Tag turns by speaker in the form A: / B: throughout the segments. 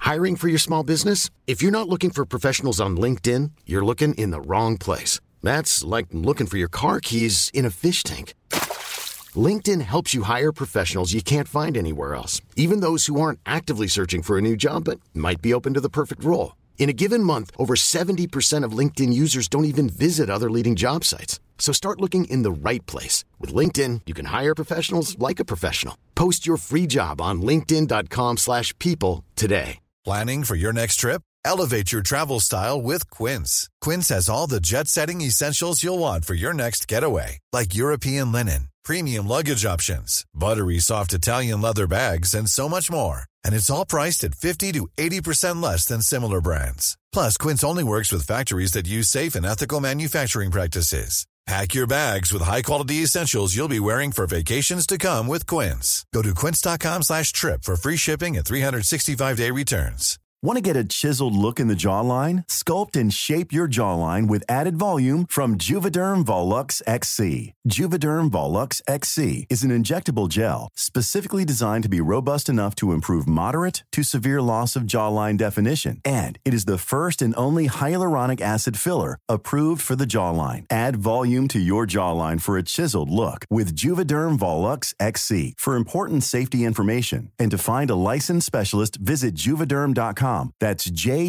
A: Hiring for your small business? If you're not looking for professionals on LinkedIn, you're looking in the wrong place. That's like looking for your car keys in a fish tank. LinkedIn helps you hire professionals you can't find anywhere else, even those who aren't actively searching for a new job but might be open to the perfect role. In a given month, over 70% of LinkedIn users don't even visit other leading job sites. So start looking in the right place. With LinkedIn, you can hire professionals like a professional. Post your free job on linkedin.com/people today.
B: Planning for your next trip? Elevate your travel style with Quince. Quince has all the jet-setting essentials you'll want for your next getaway, like European linen, premium luggage options, buttery soft Italian leather bags, and so much more. And it's all priced at 50 to 80% less than similar brands. Plus, Quince only works with factories that use safe and ethical manufacturing practices. Pack your bags with high-quality essentials you'll be wearing for vacations to come with Quince. Go to quince.com/trip for free shipping and 365-day returns.
C: Want to get a chiseled look in the jawline? Sculpt and shape your jawline with added volume from Juvederm Volux XC. Juvederm Volux XC is an injectable gel specifically designed to be robust enough to improve moderate to severe loss of jawline definition. And it is the first and only hyaluronic acid filler approved for the jawline. Add volume to your jawline for a chiseled look with Juvederm Volux XC. For important safety information and to find a licensed specialist, visit Juvederm.com. That's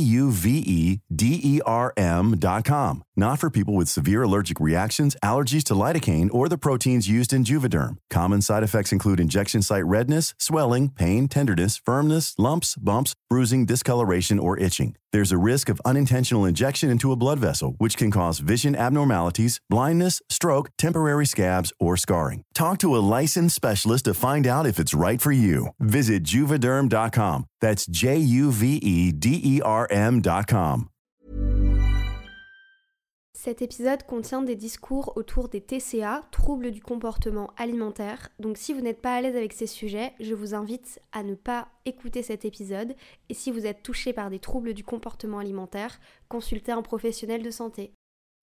C: JUVEDERM.com. Not for people with severe allergic reactions, allergies to lidocaine, or the proteins used in Juvederm. Common side effects include injection site redness, swelling, pain, tenderness, firmness, lumps, bumps, bruising, discoloration, or itching. There's a risk of unintentional injection into a blood vessel, which can cause vision abnormalities, blindness, stroke, temporary scabs, or scarring. Talk to a licensed specialist to find out if it's right for you. Visit Juvederm.com. That's JUVEDERM.com.
D: Cet épisode contient des discours autour des TCA, troubles du comportement alimentaire. Donc si vous n'êtes pas à l'aise avec ces sujets, je vous invite à ne pas écouter cet épisode. Et si vous êtes touché par des troubles du comportement alimentaire, consultez un professionnel de santé.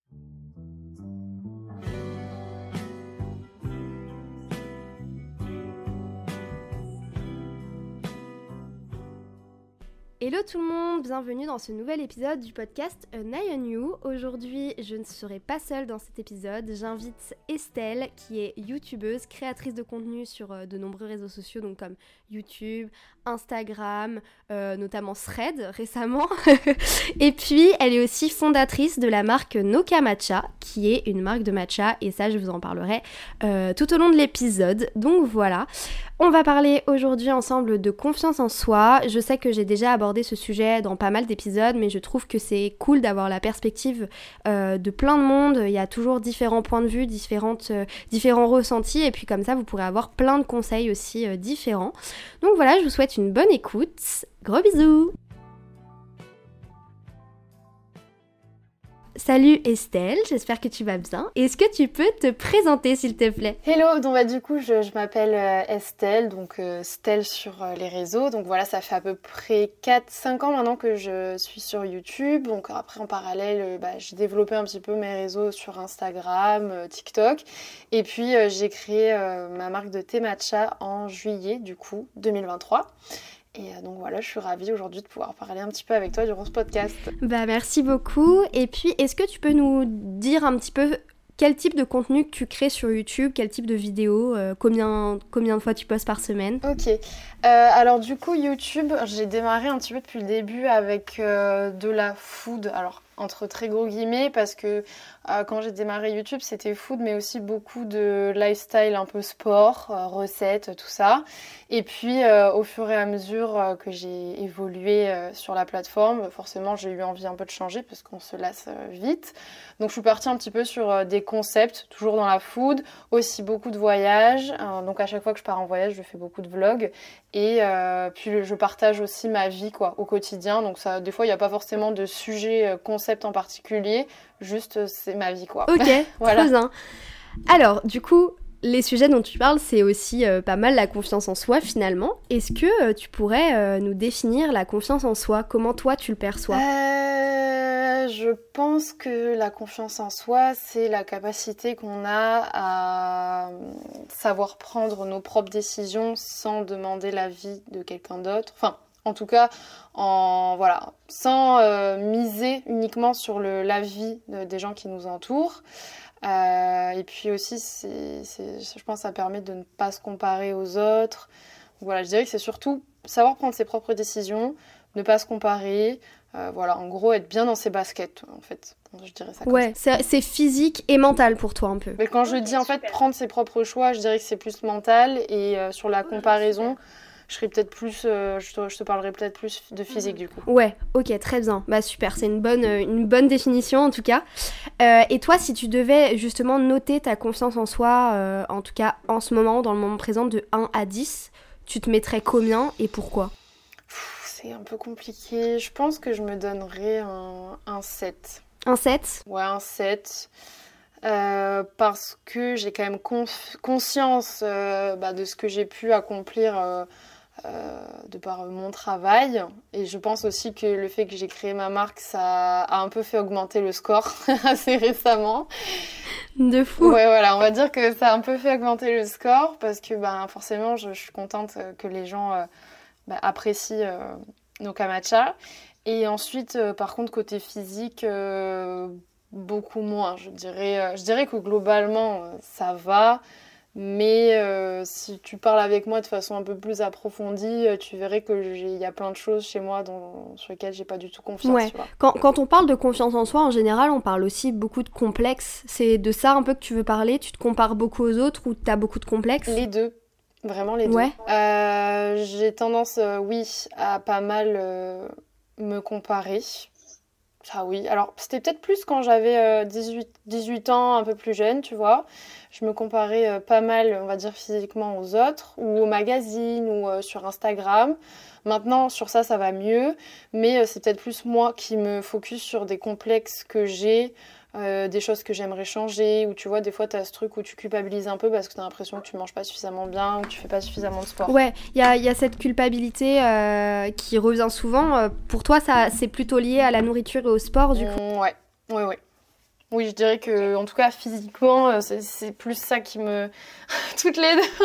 D: Hello tout le monde, bienvenue dans ce nouvel épisode du podcast An Eye on You. Aujourd'hui, je ne serai pas seule dans cet épisode, j'invite Estelle qui est youtubeuse, créatrice de contenu sur de nombreux réseaux sociaux donc comme YouTube, Instagram, notamment Threads récemment. Et puis, elle est aussi fondatrice de la marque Noka Matcha qui est une marque de matcha et ça je vous en parlerai tout au long de l'épisode. Donc voilà. On va parler aujourd'hui ensemble de confiance en soi. Je sais que j'ai déjà abordé ce sujet dans pas mal d'épisodes, mais je trouve que c'est cool d'avoir la perspective de plein de monde. Il y a toujours différents points de vue, différents ressentis, et puis comme ça, vous pourrez avoir plein de conseils aussi différents. Donc voilà, je vous souhaite une bonne écoute. Gros bisous! Salut Estelle, j'espère que tu vas bien. Est-ce que tu peux te présenter s'il te plaît?
E: Hello, donc du coup je m'appelle Estelle, donc Stelle sur les réseaux. Donc voilà, ça fait à peu près 4-5 ans maintenant que je suis sur YouTube. Donc après en parallèle, j'ai développé un petit peu mes réseaux sur Instagram, TikTok. Et puis j'ai créé ma marque de thé matcha en juillet du coup 2023. Et donc voilà, je suis ravie aujourd'hui de pouvoir parler un petit peu avec toi durant ce podcast.
D: Merci beaucoup. Et puis, est-ce que tu peux nous dire un petit peu quel type de contenu que tu crées sur YouTube, quel type de vidéos, combien de fois tu postes par semaine?
E: Ok. Alors du coup, YouTube, j'ai démarré un petit peu depuis le début avec de la food. Alors, entre très gros guillemets, parce que quand j'ai démarré YouTube, c'était food, mais aussi beaucoup de lifestyle, un peu sport, recettes, tout ça. Et puis, au fur et à mesure que j'ai évolué sur la plateforme, forcément, j'ai eu envie un peu de changer, parce qu'on se lasse vite. Donc, je suis partie un petit peu sur des concepts, toujours dans la food, aussi beaucoup de voyages. Donc, à chaque fois que je pars en voyage, je fais beaucoup de vlogs. Et puis, je partage aussi ma vie, quoi, au quotidien. Donc, ça, des fois, il n'y a pas forcément de sujet concept en particulier, juste c'est ma vie quoi.
D: Ok,
E: voilà.
D: Trop bien. Alors du coup, les sujets dont tu parles, c'est aussi pas mal la confiance en soi finalement. Est-ce que tu pourrais nous définir la confiance en soi? Comment toi tu le perçois?
E: Je pense que la confiance en soi, c'est la capacité qu'on a à savoir prendre nos propres décisions sans demander l'avis de quelqu'un d'autre. Enfin, En tout cas, sans miser uniquement sur la vie des gens qui nous entourent. Et puis aussi, je pense que ça permet de ne pas se comparer aux autres. Voilà, je dirais que c'est surtout savoir prendre ses propres décisions, ne pas se comparer. En gros, être bien dans ses baskets, en fait. Je dirais ça comme ça.
D: C'est physique et mental pour toi un peu.
E: Mais quand je dis en fait prendre ses propres choix, je dirais que c'est plus mental. Et sur la comparaison, je serais peut-être plus, je te parlerai peut-être plus de physique du coup.
D: Ouais, ok, très bien. Bah super, c'est une bonne définition en tout cas. Et toi, si tu devais justement noter ta confiance en soi, en tout cas en ce moment, dans le moment présent, de 1 à 10, tu te mettrais combien et pourquoi ?
E: C'est un peu compliqué. Je pense que je me donnerais un 7.
D: Un 7 ?
E: Ouais, un 7. Parce que j'ai quand même conscience de ce que j'ai pu accomplir de par mon travail. Et je pense aussi que le fait que j'ai créé ma marque, ça a un peu fait augmenter le score assez récemment.
D: De fou.
E: Ouais, voilà, on va dire que ça a un peu fait augmenter le score parce que forcément, je suis contente que les gens apprécient nos matcha. Et ensuite, par contre, côté physique, beaucoup moins. Je dirais que globalement, ça va. Mais si tu parles avec moi de façon un peu plus approfondie, tu verrais qu'il y a plein de choses chez moi sur lesquelles j'ai pas du tout confiance.
D: Ouais.
E: Tu vois.
D: Quand on parle de confiance en soi, en général, on parle aussi beaucoup de complexes. C'est de ça un peu que tu veux parler ? Tu te compares beaucoup aux autres ou tu as beaucoup de complexes ?
E: Les deux. Vraiment les deux.
D: Ouais.
E: J'ai tendance, à pas mal me comparer. Ça oui. Alors, c'était peut-être plus quand j'avais 18 ans, un peu plus jeune, tu vois. Je me comparais pas mal, on va dire, physiquement aux autres, ou aux magazines, ou sur Instagram. Maintenant, sur ça va mieux. Mais c'est peut-être plus moi qui me focus sur des complexes que j'ai, des choses que j'aimerais changer, ou tu vois, des fois, t'as ce truc où tu culpabilises un peu parce que t'as l'impression que tu manges pas suffisamment bien, ou que tu fais pas suffisamment de sport.
D: Ouais, il y a cette culpabilité qui revient souvent. Pour toi, ça, c'est plutôt lié à la nourriture et au sport, du coup ?
E: Ouais. Oui, je dirais que, en tout cas, physiquement, c'est plus ça qui me... Toutes les deux.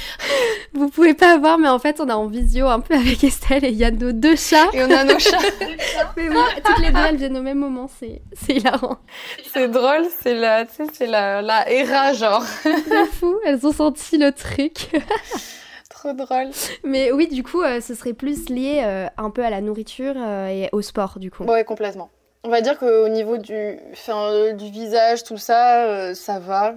D: Vous pouvez pas voir, mais en fait, on a en visio un peu avec Estelle et il y a nos 2 chats.
E: Et on a nos chats.
D: Mais bon, toutes les deux, elles viennent au même moment, c'est hilarant.
E: C'est drôle, c'est la Hera, genre.
D: C'est fou, elles ont senti le truc.
E: Trop drôle.
D: Mais oui, du coup, ce serait plus lié un peu à la nourriture et au sport, du coup.
E: Ouais, complètement. On va dire qu'au niveau du visage, tout ça, ça va.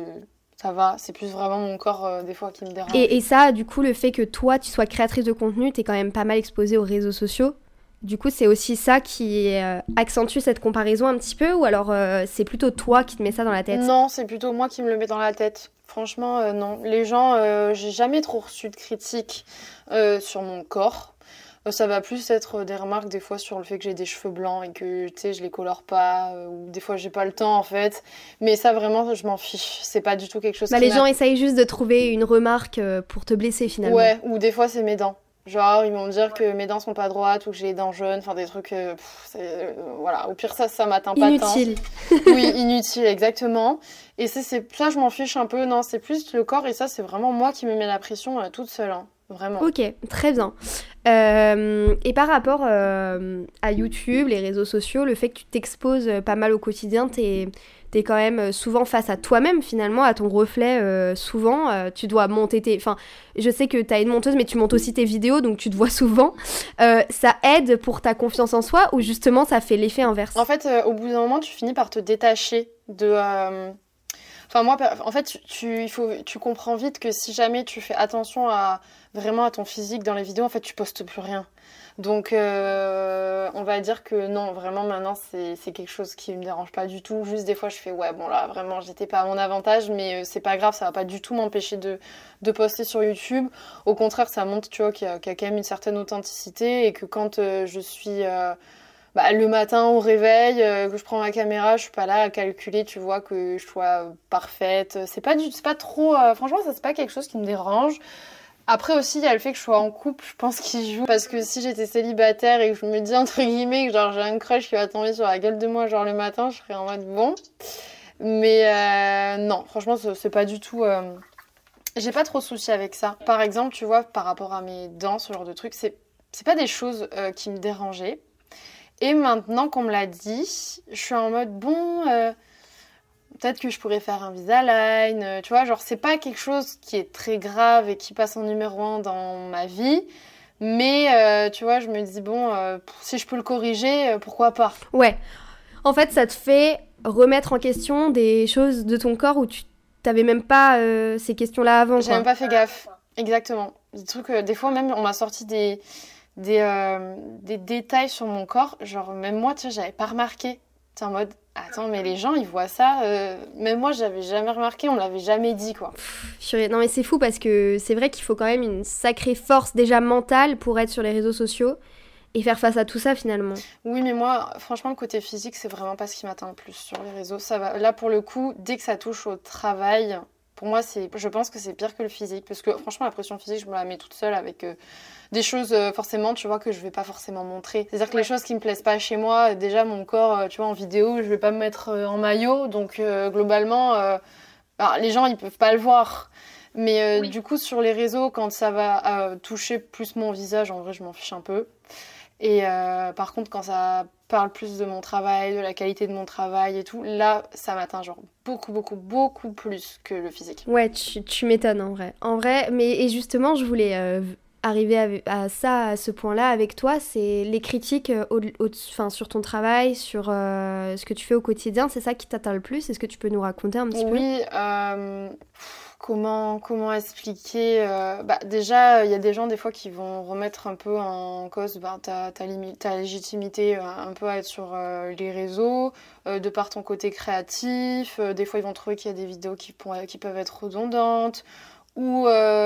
E: Ça va, c'est plus vraiment mon corps des fois qui me dérange.
D: Et ça, du coup, le fait que toi, tu sois créatrice de contenu, t'es quand même pas mal exposée aux réseaux sociaux. Du coup, c'est aussi ça qui accentue cette comparaison un petit peu, ou alors c'est plutôt toi qui te mets ça dans la tête ?
E: Non, c'est plutôt moi qui me le mets dans la tête. Franchement, non. Les gens, j'ai jamais trop reçu de critiques sur mon corps. Ça va plus être des remarques des fois sur le fait que j'ai des cheveux blancs et que tu sais je les colore pas ou des fois j'ai pas le temps en fait, mais ça vraiment je m'en fiche, c'est pas du tout quelque chose
D: les gens essayent juste de trouver une remarque pour te blesser finalement.
E: Ouais, ou des fois c'est mes dents, genre ils vont me dire que mes dents sont pas droites ou que j'ai les dents jaunes, enfin des trucs voilà, au pire ça m'atteint pas tant.
D: Inutile.
E: Oui, inutile, exactement. Et c'est ça je m'en fiche un peu, non, c'est plus le corps et ça c'est vraiment moi qui me mets la pression toute seule, hein. Vraiment.
D: Ok, très bien. Et par rapport à YouTube, les réseaux sociaux, le fait que tu t'exposes pas mal au quotidien, t'es quand même souvent face à toi-même finalement, à ton reflet souvent. Tu dois monter Enfin, je sais que t'as une monteuse, mais tu montes aussi tes vidéos, donc tu te vois souvent. Ça aide pour ta confiance en soi ou justement ça fait l'effet inverse ?
E: En fait, au bout d'un moment, tu finis par te détacher de... Enfin, moi, en fait, tu comprends vite que si jamais tu fais attention vraiment à ton physique dans les vidéos, en fait, tu postes plus rien. Donc, on va dire que non, vraiment, maintenant, c'est quelque chose qui me dérange pas du tout. Juste des fois, je fais, ouais, bon, là, vraiment, j'étais pas à mon avantage, mais c'est pas grave, ça va pas du tout m'empêcher de poster sur YouTube. Au contraire, ça montre, tu vois, qu'il y a quand même une certaine authenticité et que quand je suis... le matin au réveil, que je prends ma caméra, je suis pas là à calculer, tu vois, que je sois parfaite. C'est pas trop... franchement, ça c'est pas quelque chose qui me dérange. Après aussi, il y a le fait que je sois en couple, je pense qu'il joue. Parce que si j'étais célibataire et que je me dis, entre guillemets, que genre j'ai un crush qui va tomber sur la gueule de moi, genre le matin, je serais en mode bon. Mais non, franchement, c'est pas du tout... J'ai pas trop de soucis avec ça. Par exemple, tu vois, par rapport à mes dents, ce genre de truc, c'est c'est pas des choses qui me dérangeaient. Et maintenant qu'on me l'a dit, je suis en mode bon, peut-être que je pourrais faire un Invisalign, tu vois, genre c'est pas quelque chose qui est très grave et qui passe en numéro 1 dans ma vie. Mais tu vois, je me dis bon, si je peux le corriger, pourquoi pas.
D: Ouais, en fait ça te fait remettre en question des choses de ton corps où tu t'avais même pas ces questions-là avant.
E: J'ai même pas fait gaffe, exactement. Des trucs, des fois même on m'a sorti des détails sur mon corps, genre même moi, tu sais, j'avais pas remarqué. T'es en mode, attends, mais les gens, ils voient ça, même moi, j'avais jamais remarqué, on me l'avait jamais dit, quoi.
D: Non mais c'est fou parce que c'est vrai qu'il faut quand même une sacrée force déjà mentale pour être sur les réseaux sociaux et faire face à tout ça finalement.
E: Oui, mais moi, franchement, le côté physique, c'est vraiment pas ce qui m'atteint le plus sur les réseaux. Ça va. Là, pour le coup, dès que ça touche au travail, pour moi, je pense que c'est pire que le physique. Parce que franchement, la pression physique, je me la mets toute seule avec des choses, forcément, tu vois, que je vais pas forcément montrer. C'est-à-dire que les choses qui me plaisent pas chez moi, déjà, mon corps, tu vois, en vidéo, je vais pas me mettre en maillot. Donc, globalement, les gens, ils peuvent pas le voir. Mais du coup, sur les réseaux, quand ça va toucher plus mon visage, en vrai, je m'en fiche un peu. Et par contre, quand ça parle plus de mon travail, de la qualité de mon travail et tout, là, ça m'atteint genre beaucoup plus que le physique.
D: Ouais, tu m'étonnes en vrai. En vrai, et justement, je voulais arriver à ce point-là avec toi, c'est les critiques sur ton travail, sur ce que tu fais au quotidien, c'est ça qui t'atteint le plus? Est-ce que tu peux nous raconter un petit peu?
E: Oui, Comment expliquer déjà, il y a des gens des fois qui vont remettre un peu en cause ta légitimité un peu à être sur les réseaux, de par ton côté créatif. Des fois, ils vont trouver qu'il y a des vidéos qui peuvent être redondantes. Ou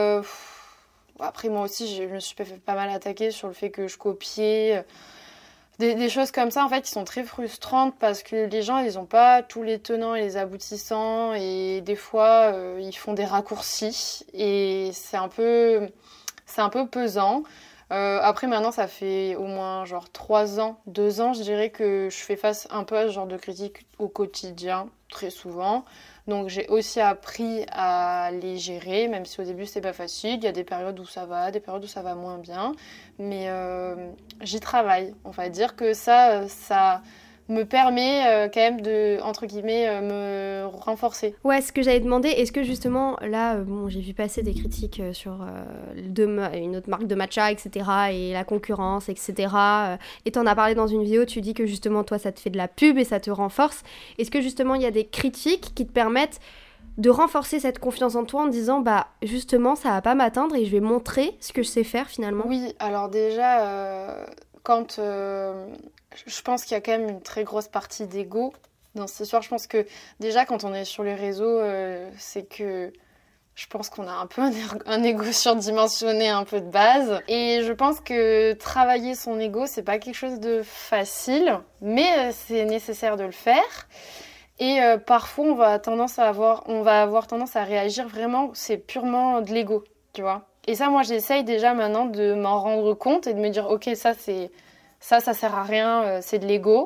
E: après, moi aussi, je me suis fait pas mal attaquer sur le fait que je copiais. Des choses comme ça, en fait, qui sont très frustrantes parce que les gens, ils n'ont pas tous les tenants et les aboutissants et des fois, ils font des raccourcis et c'est un peu pesant. Après, maintenant, ça fait au moins genre 2 ans, je dirais que je fais face un peu à ce genre de critiques au quotidien, très souvent. Donc, j'ai aussi appris à les gérer, même si au début, c'est pas facile. Il y a des périodes où ça va, des périodes où ça va moins bien. Mais j'y travaille. On va dire que ça me permet quand même de, entre guillemets, me renforcer.
D: Ouais, ce que j'allais demander, est-ce que justement, là, j'ai vu passer des critiques sur une autre marque de matcha, etc., et la concurrence, etc., et t'en as parlé dans une vidéo, tu dis que justement, toi, ça te fait de la pub et ça te renforce. Est-ce que justement, il y a des critiques qui te permettent de renforcer cette confiance en toi en disant, justement, ça va pas m'atteindre et je vais montrer ce que je sais faire finalement?
E: Oui, alors déjà, quand... je pense qu'il y a quand même une très grosse partie d'ego dans cette histoire. Je pense que déjà, quand on est sur les réseaux, c'est que je pense qu'on a un peu un ego surdimensionné un peu de base. Et je pense que travailler son ego, c'est pas quelque chose de facile, mais c'est nécessaire de le faire. Et parfois, on va avoir tendance à réagir vraiment, c'est purement de l'ego, tu vois. Et ça, moi, j'essaye déjà maintenant de m'en rendre compte et de me dire, ok, ça sert à rien, c'est de l'ego.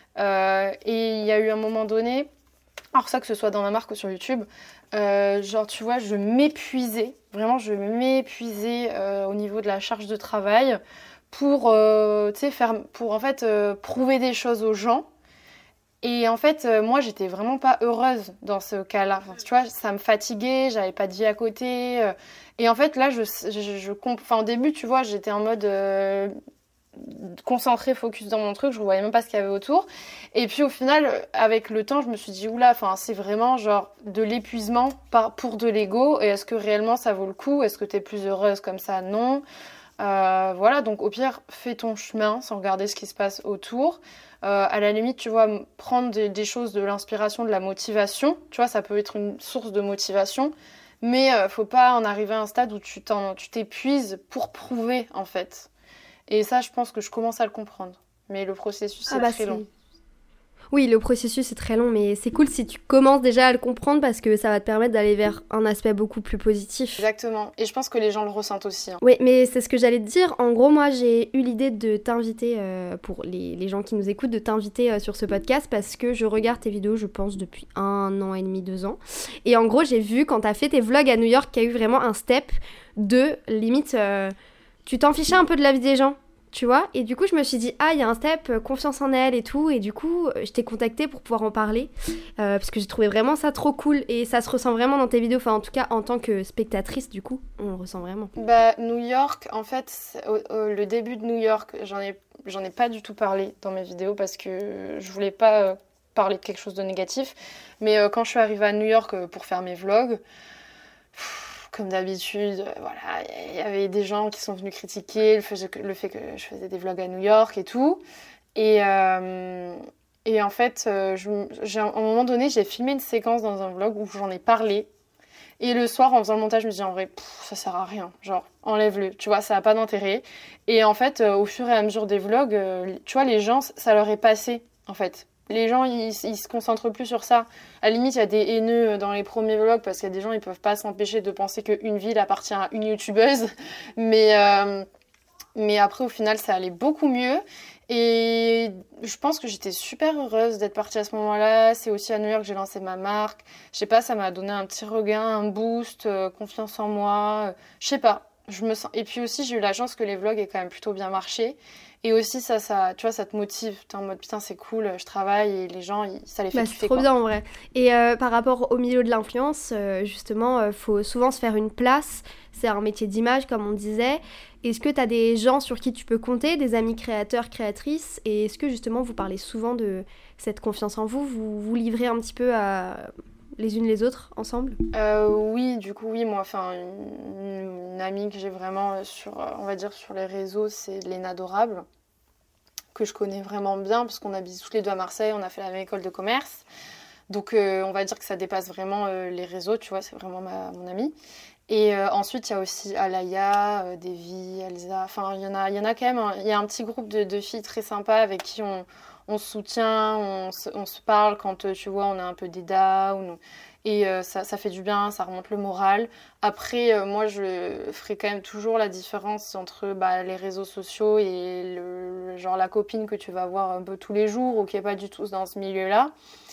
E: Et il y a eu un moment donné, alors ça que ce soit dans ma marque ou sur YouTube, genre tu vois, je m'épuisais au niveau de la charge de travail pour en fait prouver des choses aux gens. Et en fait, moi, j'étais vraiment pas heureuse dans ce cas-là. Enfin, tu vois, ça me fatiguait, j'avais pas de vie à côté. Et en fait, là, au début, tu vois, j'étais en mode concentrée, focus dans mon truc, je voyais même pas ce qu'il y avait autour. Et puis au final, avec le temps, je me suis dit, oula, c'est vraiment genre de l'épuisement pour de l'ego. Et est-ce que réellement ça vaut le coup? Est-ce que t'es plus heureuse comme ça? Non. Voilà, donc au pire, fais ton chemin sans regarder ce qui se passe autour. À la limite, tu vois, prendre des choses, de l'inspiration, de la motivation, tu vois, ça peut être une source de motivation, mais faut pas en arriver à un stade où tu t'épuises pour prouver, en fait. Et ça, je pense que je commence à le comprendre. Mais le processus, c'est très long.
D: Oui, le processus est très long, mais c'est cool si tu commences déjà à le comprendre parce que ça va te permettre d'aller vers un aspect beaucoup plus positif.
E: Exactement. Et je pense que les gens le ressentent aussi. Hein.
D: Oui, mais c'est ce que j'allais te dire. En gros, moi, j'ai eu l'idée de t'inviter, pour les gens qui nous écoutent, de t'inviter sur ce podcast parce que je regarde tes vidéos, je pense, depuis 1 an et demi, 2 ans. Et en gros, j'ai vu quand t'as fait tes vlogs à New York qu'il y a eu vraiment un step de limite... tu t'en fichais un peu de la vie des gens. tu vois. Et du coup, je me suis dit, ah, il y a un step, confiance en elle et tout. Et du coup, je t'ai contactée pour pouvoir en parler. Parce que j'ai trouvé vraiment ça trop cool. Et ça se ressent vraiment dans tes vidéos. Enfin, en tout cas, en tant que spectatrice, du coup, on le ressent vraiment.
E: Bah, New York, en fait, le début de New York, j'en ai pas du tout parlé dans mes vidéos parce que je voulais pas parler de quelque chose de négatif. Mais quand je suis arrivée à New York pour faire mes vlogs, comme d'habitude, voilà, il y avait des gens qui sont venus critiquer le fait que je faisais des vlogs à New York et tout. Et en fait, à un moment donné, j'ai filmé une séquence dans un vlog où j'en ai parlé. Et le soir, en faisant le montage, je me dis en vrai, ça sert à rien. Genre, enlève-le, tu vois, ça n'a pas d'intérêt. Et en fait, au fur et à mesure des vlogs, tu vois, les gens, ça leur est passé, en fait. Les gens, ils se concentrent plus sur ça. À la limite, il y a des haineux dans les premiers vlogs parce qu'il y a des gens, ils peuvent pas s'empêcher de penser qu'une ville appartient à une youtubeuse. Mais après, au final, ça allait beaucoup mieux. Et je pense que j'étais super heureuse d'être partie à ce moment-là. C'est aussi à New York que j'ai lancé ma marque. Je sais pas, ça m'a donné un petit regain, un boost, confiance en moi. Je sais pas, je me sens... Et puis aussi, j'ai eu la chance que les vlogs aient quand même plutôt bien marché. Et aussi, ça, tu vois, ça te motive. T'es en mode, putain, c'est cool, je travaille et les gens, ça les fait kiffer.
D: C'est trop bien, en vrai. Et par rapport au milieu de l'influence, justement, faut souvent se faire une place. C'est un métier d'image, comme on disait. Est-ce que tu as des gens sur qui tu peux compter, des amis créateurs, créatrices? Et est-ce que, justement, vous parlez souvent de cette confiance en vous? Vous vous livrez un petit peu les unes les autres, ensemble?
E: Oui, du coup, oui. Moi, enfin, une amie que j'ai vraiment on va dire, sur les réseaux, c'est Léna Adorable, que je connais vraiment bien, parce qu'on habite toutes les deux à Marseille, on a fait la même école de commerce. Donc, on va dire que ça dépasse vraiment les réseaux, tu vois, c'est vraiment mon amie. Et ensuite, il y a aussi Alaya, Davy, Elsa, enfin, il y en a quand même, il y a un petit groupe de filles très sympas avec qui on se soutient, on se parle quand, tu vois, on a un peu des downs. Et ça fait du bien, ça remonte le moral. Après, moi, je ferai quand même toujours la différence entre les réseaux sociaux et genre la copine que tu vas voir un peu tous les jours ou qui n'est pas du tout dans ce milieu-là.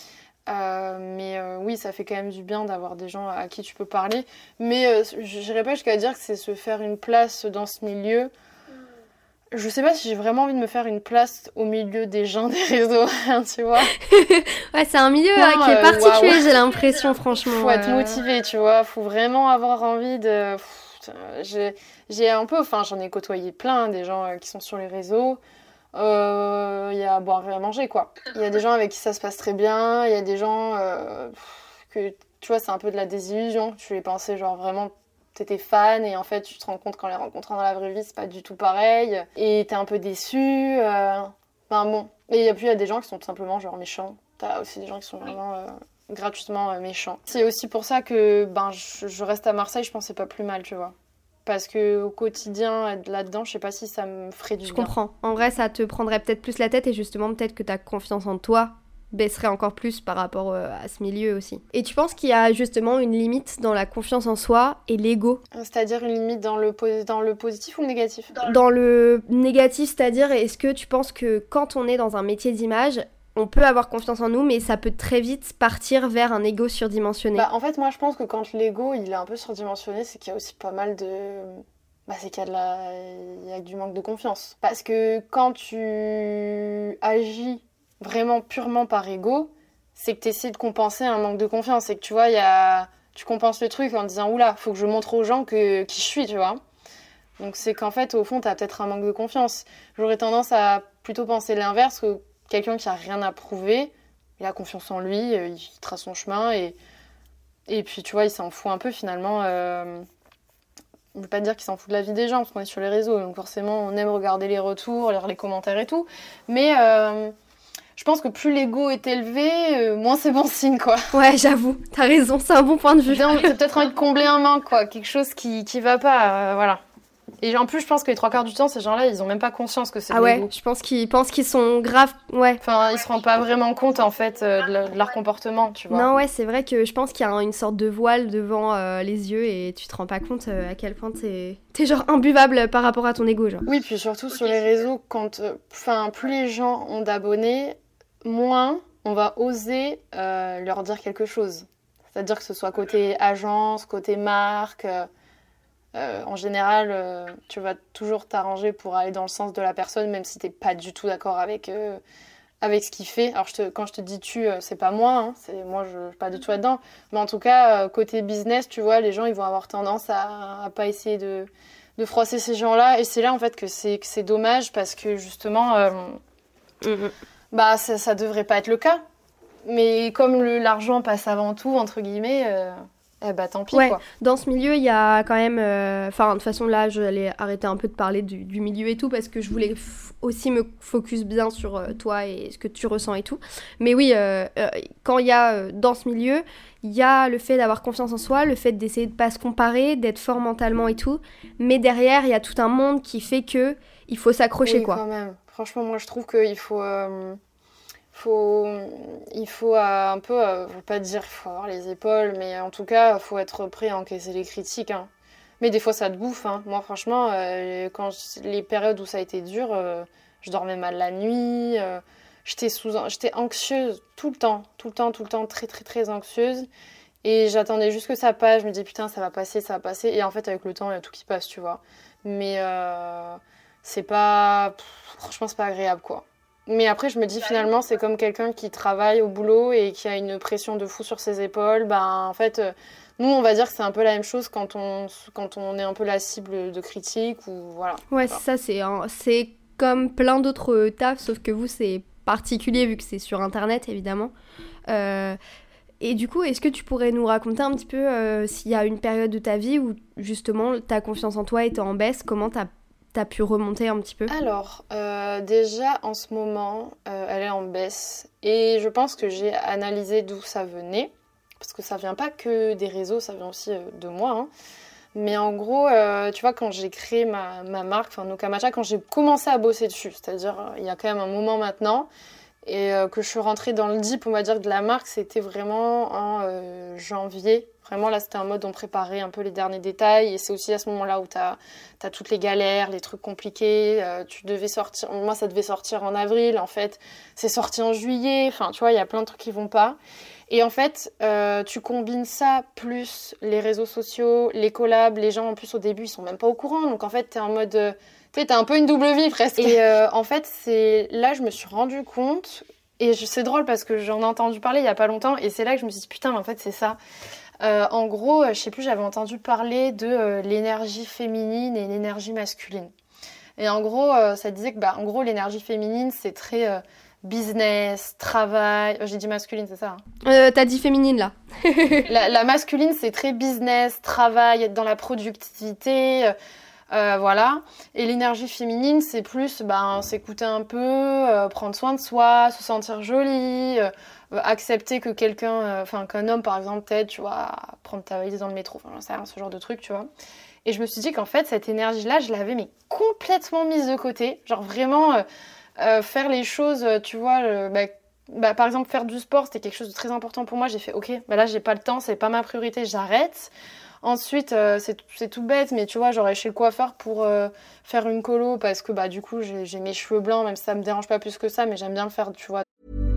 E: Mais oui, ça fait quand même du bien d'avoir des gens à qui tu peux parler. Mais je n'irai pas jusqu'à dire que c'est se faire une place dans ce milieu. Je sais pas si j'ai vraiment envie de me faire une place au milieu des gens des réseaux, tu vois.
D: Ouais, c'est un milieu qui est particulier, j'ai l'impression, franchement.
E: Faut être motivé, tu vois. Faut vraiment avoir envie de... J'ai un peu... Enfin, j'en ai côtoyé plein, des gens qui sont sur les réseaux. Il y a à boire et à manger, quoi. Il y a des gens avec qui ça se passe très bien. Il y a des gens que, tu vois, c'est un peu de la désillusion. Tu les pensais, genre, vraiment... T'étais fan et en fait tu te rends compte qu'en les rencontrant dans la vraie vie c'est pas du tout pareil et t'es un peu déçu. Enfin bon. Et puis il y a des gens qui sont tout simplement genre méchants. T'as aussi des gens qui sont vraiment gratuitement méchants. C'est aussi pour ça que je reste à Marseille, je pense que c'est pas plus mal, tu vois. Parce que au quotidien, là-dedans, je sais pas si ça me ferait du bien.
D: Je comprends. En vrai, ça te prendrait peut-être plus la tête et justement peut-être que ta confiance en toi baisserait encore plus par rapport à ce milieu aussi. Et tu penses qu'il y a justement une limite dans la confiance en soi et l'ego?
E: C'est-à-dire une limite dans le positif ou le négatif?
D: Dans le négatif, c'est-à-dire est-ce que tu penses que quand on est dans un métier d'image, on peut avoir confiance en nous, mais ça peut très vite partir vers un ego surdimensionné?
E: En fait, moi, je pense que quand l'ego, il est un peu surdimensionné, c'est qu'il y a aussi pas mal de... c'est qu'il y a du manque de confiance. Parce que quand tu agis vraiment purement par ego, c'est que tu essaies de compenser un manque de confiance. C'est que tu vois, tu compenses le truc en disant oula, faut que je montre aux gens qui je suis, tu vois. Donc c'est qu'en fait, au fond, tu as peut-être un manque de confiance. J'aurais tendance à plutôt penser l'inverse, que quelqu'un qui a rien à prouver, il a confiance en lui, il trace son chemin et puis tu vois, il s'en fout un peu finalement. Je ne veux pas dire qu'il s'en fout de la vie des gens, parce qu'on est sur les réseaux, donc forcément on aime regarder les retours, lire les commentaires et tout. Mais je pense que plus l'ego est élevé, moins c'est bon signe, quoi.
D: Ouais, j'avoue, t'as raison, c'est un bon point de vue.
E: T'as peut-être envie de combler un manque, quoi, quelque chose qui va pas, voilà. Et en plus, je pense que les 3/4 du temps, ces gens-là, ils ont même pas conscience que c'est de l'ego.
D: Ouais, je pense qu'ils pensent qu'ils sont graves, ouais.
E: Enfin, ils se rendent pas vraiment compte, en fait, de leur comportement, tu vois.
D: Non, ouais, c'est vrai que je pense qu'il y a une sorte de voile devant les yeux et tu te rends pas compte à quel point t'es genre imbuvable par rapport à ton ego, genre.
E: Oui, puis surtout sur les réseaux, plus les gens ont d'abonnés, moins on va oser leur dire quelque chose. C'est-à-dire que ce soit côté agence, côté marque... En général, tu vas toujours t'arranger pour aller dans le sens de la personne, même si t'es pas du tout d'accord avec ce qu'il fait. Alors quand je te dis tu, c'est pas moi, hein, moi je suis pas du tout là-dedans. Mais en tout cas, côté business, tu vois, les gens ils vont avoir tendance à pas essayer de froisser ces gens-là. Et c'est là en fait que c'est dommage parce que justement, bah ça devrait pas être le cas. Mais comme l'argent passe avant tout, entre guillemets, bah tant pis quoi.
D: Dans ce milieu, il y a quand même... Enfin, de toute façon, là, j'allais arrêter un peu de parler du milieu et tout, parce que je voulais aussi me focus bien sur toi et ce que tu ressens et tout. Mais oui, quand il y a, dans ce milieu, il y a le fait d'avoir confiance en soi, le fait d'essayer de pas se comparer, d'être fort mentalement et tout. Mais derrière, il y a tout un monde qui fait que il faut s'accrocher, quoi.
E: Quand même. Franchement, moi, je trouve qu'il faut... il faut un peu, je veux pas dire qu'il faut avoir les épaules, mais en tout cas, il faut être prêt à encaisser les critiques. Hein. Mais des fois, ça te bouffe. Hein. Moi, franchement, les périodes où ça a été dur, je dormais mal la nuit, j'étais anxieuse tout le temps, très, très, très anxieuse. Et j'attendais juste que ça passe. Je me disais, putain, ça va passer. Et en fait, avec le temps, il y a tout qui passe, tu vois. Mais c'est pas... franchement, c'est pas agréable, quoi. Mais après, je me dis finalement, c'est comme quelqu'un qui travaille au boulot et qui a une pression de fou sur ses épaules. Ben, en fait, nous, on va dire que c'est un peu la même chose quand on est un peu la cible de critiques ou voilà.
D: Ouais, voilà. C'est comme plein d'autres tafs, sauf que vous, c'est particulier vu que c'est sur Internet, évidemment. Et du coup, est-ce que tu pourrais nous raconter un petit peu s'il y a une période de ta vie où justement ta confiance en toi était en baisse, comment t'as pu remonter un petit peu?
E: Alors, déjà en ce moment, elle est en baisse et je pense que j'ai analysé d'où ça venait parce que ça vient pas que des réseaux, ça vient aussi de moi. Hein. Mais en gros, tu vois, quand j'ai créé ma marque, enfin Nuka Matcha, quand j'ai commencé à bosser dessus, c'est-à-dire il y a quand même un moment maintenant, et que je suis rentrée dans le deep, on va dire, de la marque, c'était vraiment en janvier. Vraiment, là, c'était un mode où on préparait un peu les derniers détails. Et c'est aussi à ce moment-là où t'as toutes les galères, les trucs compliqués. Tu devais sortir... Moi, ça devait sortir en avril. En fait, c'est sorti en juillet. Enfin, tu vois, il y a plein de trucs qui vont pas. Et en fait, tu combines ça plus les réseaux sociaux, les collabs. Les gens, en plus, au début, ils sont même pas au courant. Donc, en fait, t'es en mode... t'as un peu une double vie, presque. Et en fait, c'est là, je me suis rendu compte... Et c'est drôle parce que j'en ai entendu parler il y a pas longtemps. Et c'est là que je me suis dit, putain, mais en fait, c'est ça. En gros, je sais plus, j'avais entendu parler de l'énergie féminine et l'énergie masculine. Et en gros, ça disait que, en gros, l'énergie féminine, c'est très business, travail. J'ai dit masculine, c'est ça hein
D: T'as dit féminine, là.
E: la masculine, c'est très business, travail, être dans la productivité... voilà. Et l'énergie féminine, c'est plus s'écouter un peu, prendre soin de soi, se sentir jolie, accepter que qu'un homme par exemple t'aide, tu vois, à prendre ta valise dans le métro, j'en sais rien, ce genre de truc, tu vois. Et je me suis dit qu'en fait, cette énergie-là, je l'avais mais complètement mise de côté. Genre vraiment faire les choses, tu vois, par exemple faire du sport, c'était quelque chose de très important pour moi. J'ai fait ok, là j'ai pas le temps, c'est pas ma priorité, j'arrête. Ensuite, c'est tout bête, mais tu vois, j'aurais chez le coiffeur pour faire une colo parce que du coup, j'ai mes cheveux blancs, même si ça me dérange pas plus que ça, mais j'aime bien le faire, tu vois.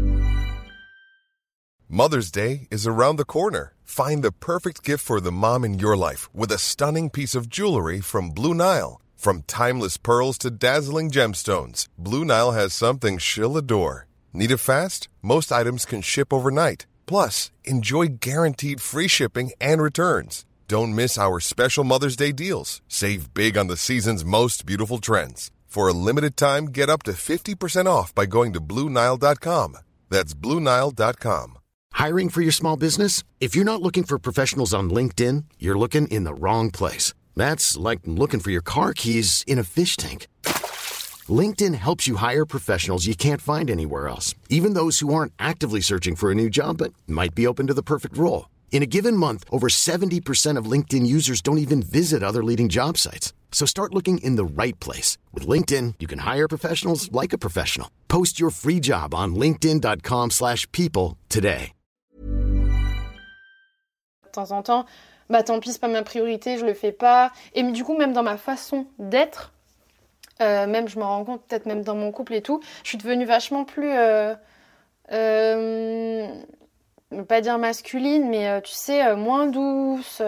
F: Mother's Day is around the corner. Find the perfect gift for the mom in your life with a stunning piece of jewelry from Blue Nile. From timeless pearls to dazzling gemstones, Blue Nile has something she'll adore. Need it fast? Most items can ship overnight. Plus, enjoy guaranteed free shipping and returns. Don't miss our special Mother's Day deals. Save big on the season's most beautiful trends. For a limited time, get up to 50% off by going to BlueNile.com. That's BlueNile.com.
A: Hiring for your small business? If you're not looking for professionals on LinkedIn, you're looking in the wrong place. That's like looking for your car keys in a fish tank. LinkedIn helps you hire professionals you can't find anywhere else, even those who aren't actively searching for a new job but might be open to the perfect role. In a given month, over 70% of LinkedIn users don't even visit other leading job sites. So start looking in the right place. With LinkedIn, you can hire professionals like a professional. Post your free job on linkedin.com/people today.
E: De temps en temps, tant pis, c'est pas ma priorité, je le fais pas. Et du coup, même dans ma façon d'être, même je m'en rends compte, peut-être même dans mon couple et tout, je suis devenue vachement plus... ne veux pas dire masculine, mais tu sais, moins douce,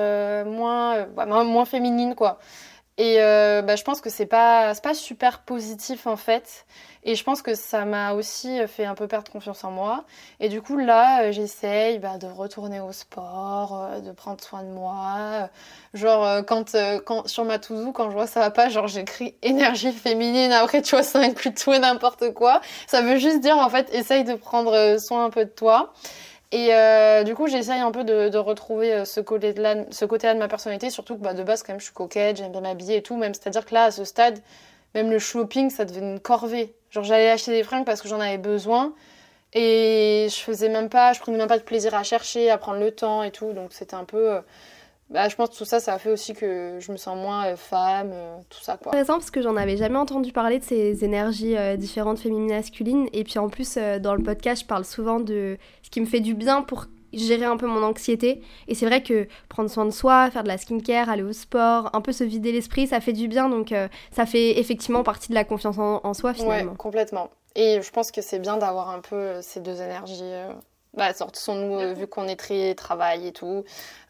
E: moins féminine, quoi. Et je pense que c'est pas super positif, en fait. Et je pense que ça m'a aussi fait un peu perdre confiance en moi. Et du coup, là, j'essaye de retourner au sport, de prendre soin de moi. Quand sur ma to-do, quand je vois que ça va pas, j'écris énergie féminine. Après, tu vois, ça inclut tout et n'importe quoi. Ça veut juste dire, en fait, essaye de prendre soin un peu de toi. Et du coup, j'essaye un peu de retrouver ce côté-là de ma personnalité, surtout que de base, quand même, je suis coquette, j'aime bien m'habiller et tout. Même, c'est-à-dire que là, à ce stade, même le shopping, ça devenait une corvée. J'allais acheter des fringues parce que j'en avais besoin. Et je prenais même pas de plaisir à chercher, à prendre le temps et tout. Donc, c'était un peu... je pense que tout ça, ça a fait aussi que je me sens moins femme, tout ça, quoi.
D: C'est intéressant parce que j'en avais jamais entendu parler de ces énergies différentes, féminines, masculines. Et puis en plus, dans le podcast, je parle souvent de ce qui me fait du bien pour gérer un peu mon anxiété. Et c'est vrai que prendre soin de soi, faire de la skincare, aller au sport, un peu se vider l'esprit, ça fait du bien. Donc ça fait effectivement partie de la confiance en soi, finalement.
E: Ouais, complètement. Et je pense que c'est bien d'avoir un peu ces deux énergies. Nous, vu qu'on est très travail et tout,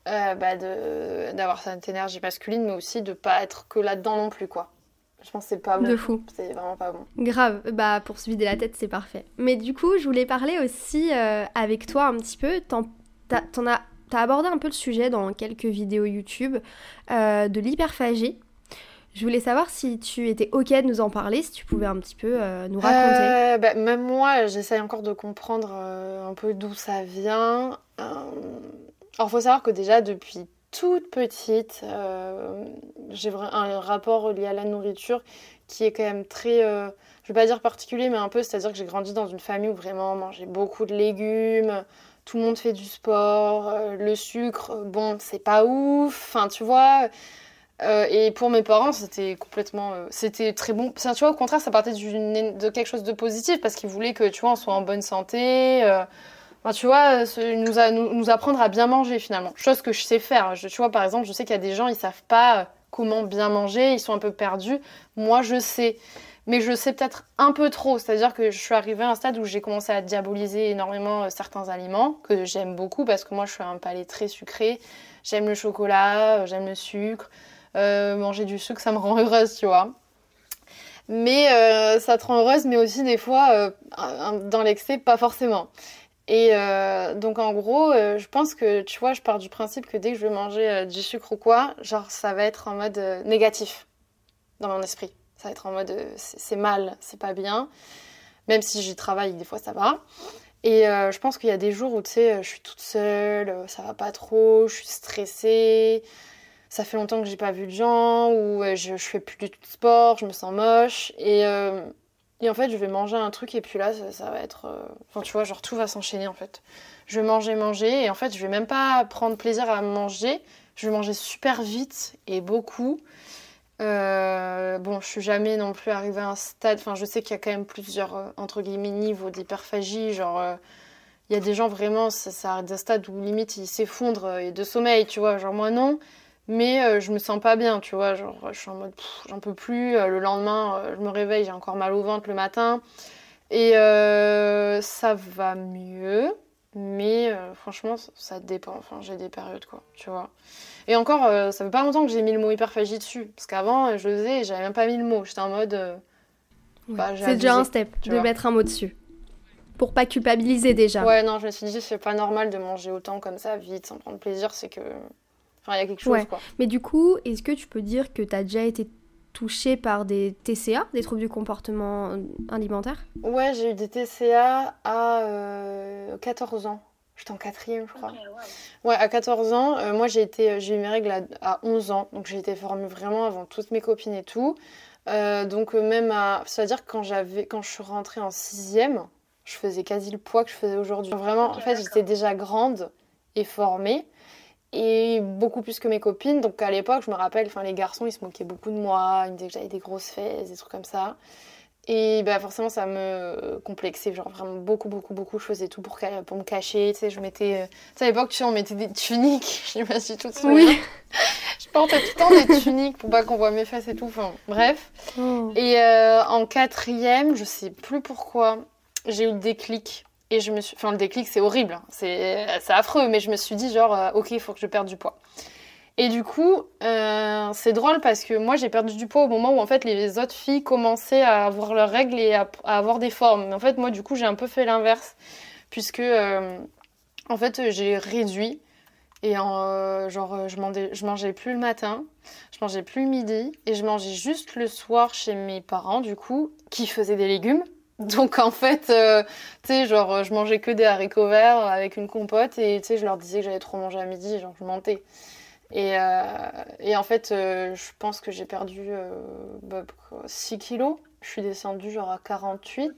E: d'avoir cette énergie masculine, mais aussi de pas être que là-dedans non plus, quoi. Je pense que c'est pas bon.
D: De fou.
E: C'est vraiment pas bon.
D: Grave. Pour se vider la tête, c'est parfait. Mais du coup, je voulais parler aussi avec toi un petit peu. T'as abordé un peu le sujet dans quelques vidéos YouTube de l'hyperphagie. Je voulais savoir si tu étais OK de nous en parler, si tu pouvais un petit peu nous raconter.
E: Même moi, j'essaye encore de comprendre un peu d'où ça vient. Alors, faut savoir que déjà, depuis toute petite, j'ai un rapport lié à la nourriture qui est quand même très, je vais pas dire particulier, mais un peu, c'est-à-dire que j'ai grandi dans une famille où vraiment on mangeait beaucoup de légumes, tout le monde fait du sport, le sucre, bon, c'est pas ouf, enfin, tu vois... et pour mes parents, c'était très bon. Ça, tu vois, au contraire, ça partait de quelque chose de positif parce qu'ils voulaient que, tu vois, on soit en bonne santé. Tu vois, nous apprendre à bien manger finalement. Chose que je sais faire. Tu vois, par exemple, je sais qu'il y a des gens, ils savent pas comment bien manger, ils sont un peu perdus. Moi, je sais. Mais je sais peut-être un peu trop. C'est-à-dire que je suis arrivée à un stade où j'ai commencé à diaboliser énormément certains aliments que j'aime beaucoup parce que moi, je suis un palais très sucré. J'aime le chocolat, j'aime le sucre. Manger du sucre, ça me rend heureuse, tu vois. Mais ça te rend heureuse, mais aussi des fois, dans l'excès, pas forcément. Et donc en gros, je pense que, tu vois, je pars du principe que dès que je vais manger du sucre ou quoi, ça va être en mode négatif dans mon esprit. Ça va être en mode c'est mal, c'est pas bien. Même si j'y travaille, des fois ça va. Et je pense qu'il y a des jours où, tu sais, je suis toute seule, ça va pas trop, je suis stressée. Ça fait longtemps que j'ai pas vu de gens, ou je fais plus du tout de sport, je me sens moche. Et en fait, je vais manger un truc, et puis là, ça va être... Enfin, tu vois, tout va s'enchaîner, en fait. Je vais manger, et en fait, je vais même pas prendre plaisir à manger. Je vais manger super vite, et beaucoup. Je suis jamais non plus arrivée à un stade... Enfin, je sais qu'il y a quand même plusieurs, entre guillemets, niveaux d'hyperphagie, il y a des gens, vraiment, ça arrive à un stade où, limite, ils s'effondrent de sommeil, tu vois. Moi, non. Mais je me sens pas bien, tu vois, je suis en mode, j'en peux plus, le lendemain, je me réveille, j'ai encore mal au ventre le matin, et ça va mieux, mais franchement, ça dépend, enfin, j'ai des périodes, quoi, tu vois. Et encore, ça fait pas longtemps que j'ai mis le mot hyperphagie dessus, parce qu'avant, je le faisais et j'avais même pas mis le mot, j'étais en mode,
D: c'est déjà un step, de mettre un mot dessus, pour pas culpabiliser déjà.
E: Ouais, non, je me suis dit, c'est pas normal de manger autant comme ça, vite, sans prendre plaisir, c'est que... Enfin, il y a quelque chose, quoi.
D: Mais du coup, est-ce que tu peux dire que tu as déjà été touchée par des TCA, des troubles du comportement alimentaire ?
E: Ouais, j'ai eu des TCA à 14 ans. J'étais en 4e, je crois. Okay, ouais, à 14 ans. Moi, j'ai eu mes règles à 11 ans. Donc, j'ai été formée vraiment avant toutes mes copines et tout. Donc, même à... C'est-à-dire que quand je suis rentrée en 6e, je faisais quasi le poids que je faisais aujourd'hui. Vraiment, en fait, j'étais déjà grande et formée. Et beaucoup plus que mes copines. Donc à l'époque, je me rappelle, les garçons, ils se moquaient beaucoup de moi. Ils me disaient que j'avais des grosses fesses, des trucs comme ça. Et forcément, ça me complexait. Vraiment beaucoup. Je faisais tout pour me cacher. Tu sais, je mettais... Tu sais, à l'époque, on mettait des tuniques. Je me suis toute souvenue. Oui. Je portais tout le temps des tuniques pour pas qu'on voit mes fesses et tout. Enfin, bref. Oh. Et en 4e, je sais plus pourquoi, j'ai eu le déclic. Et le déclic, c'est horrible, hein. C'est affreux, mais je me suis dit genre, ok, il faut que je perde du poids. Et du coup, c'est drôle parce que moi, j'ai perdu du poids au moment où en fait les autres filles commençaient à avoir leurs règles et à avoir des formes. Mais en fait, moi, du coup, j'ai un peu fait l'inverse, puisque en fait, j'ai réduit. Et je mangeais plus le matin, je mangeais plus le midi, et je mangeais juste le soir chez mes parents, du coup, qui faisaient des légumes. Donc en fait, tu sais, genre, je mangeais que des haricots verts avec une compote, et tu sais, je leur disais que j'allais trop manger à midi, genre, je mentais. Et en fait, je pense que j'ai perdu 6 kilos. Je suis descendue genre à 48.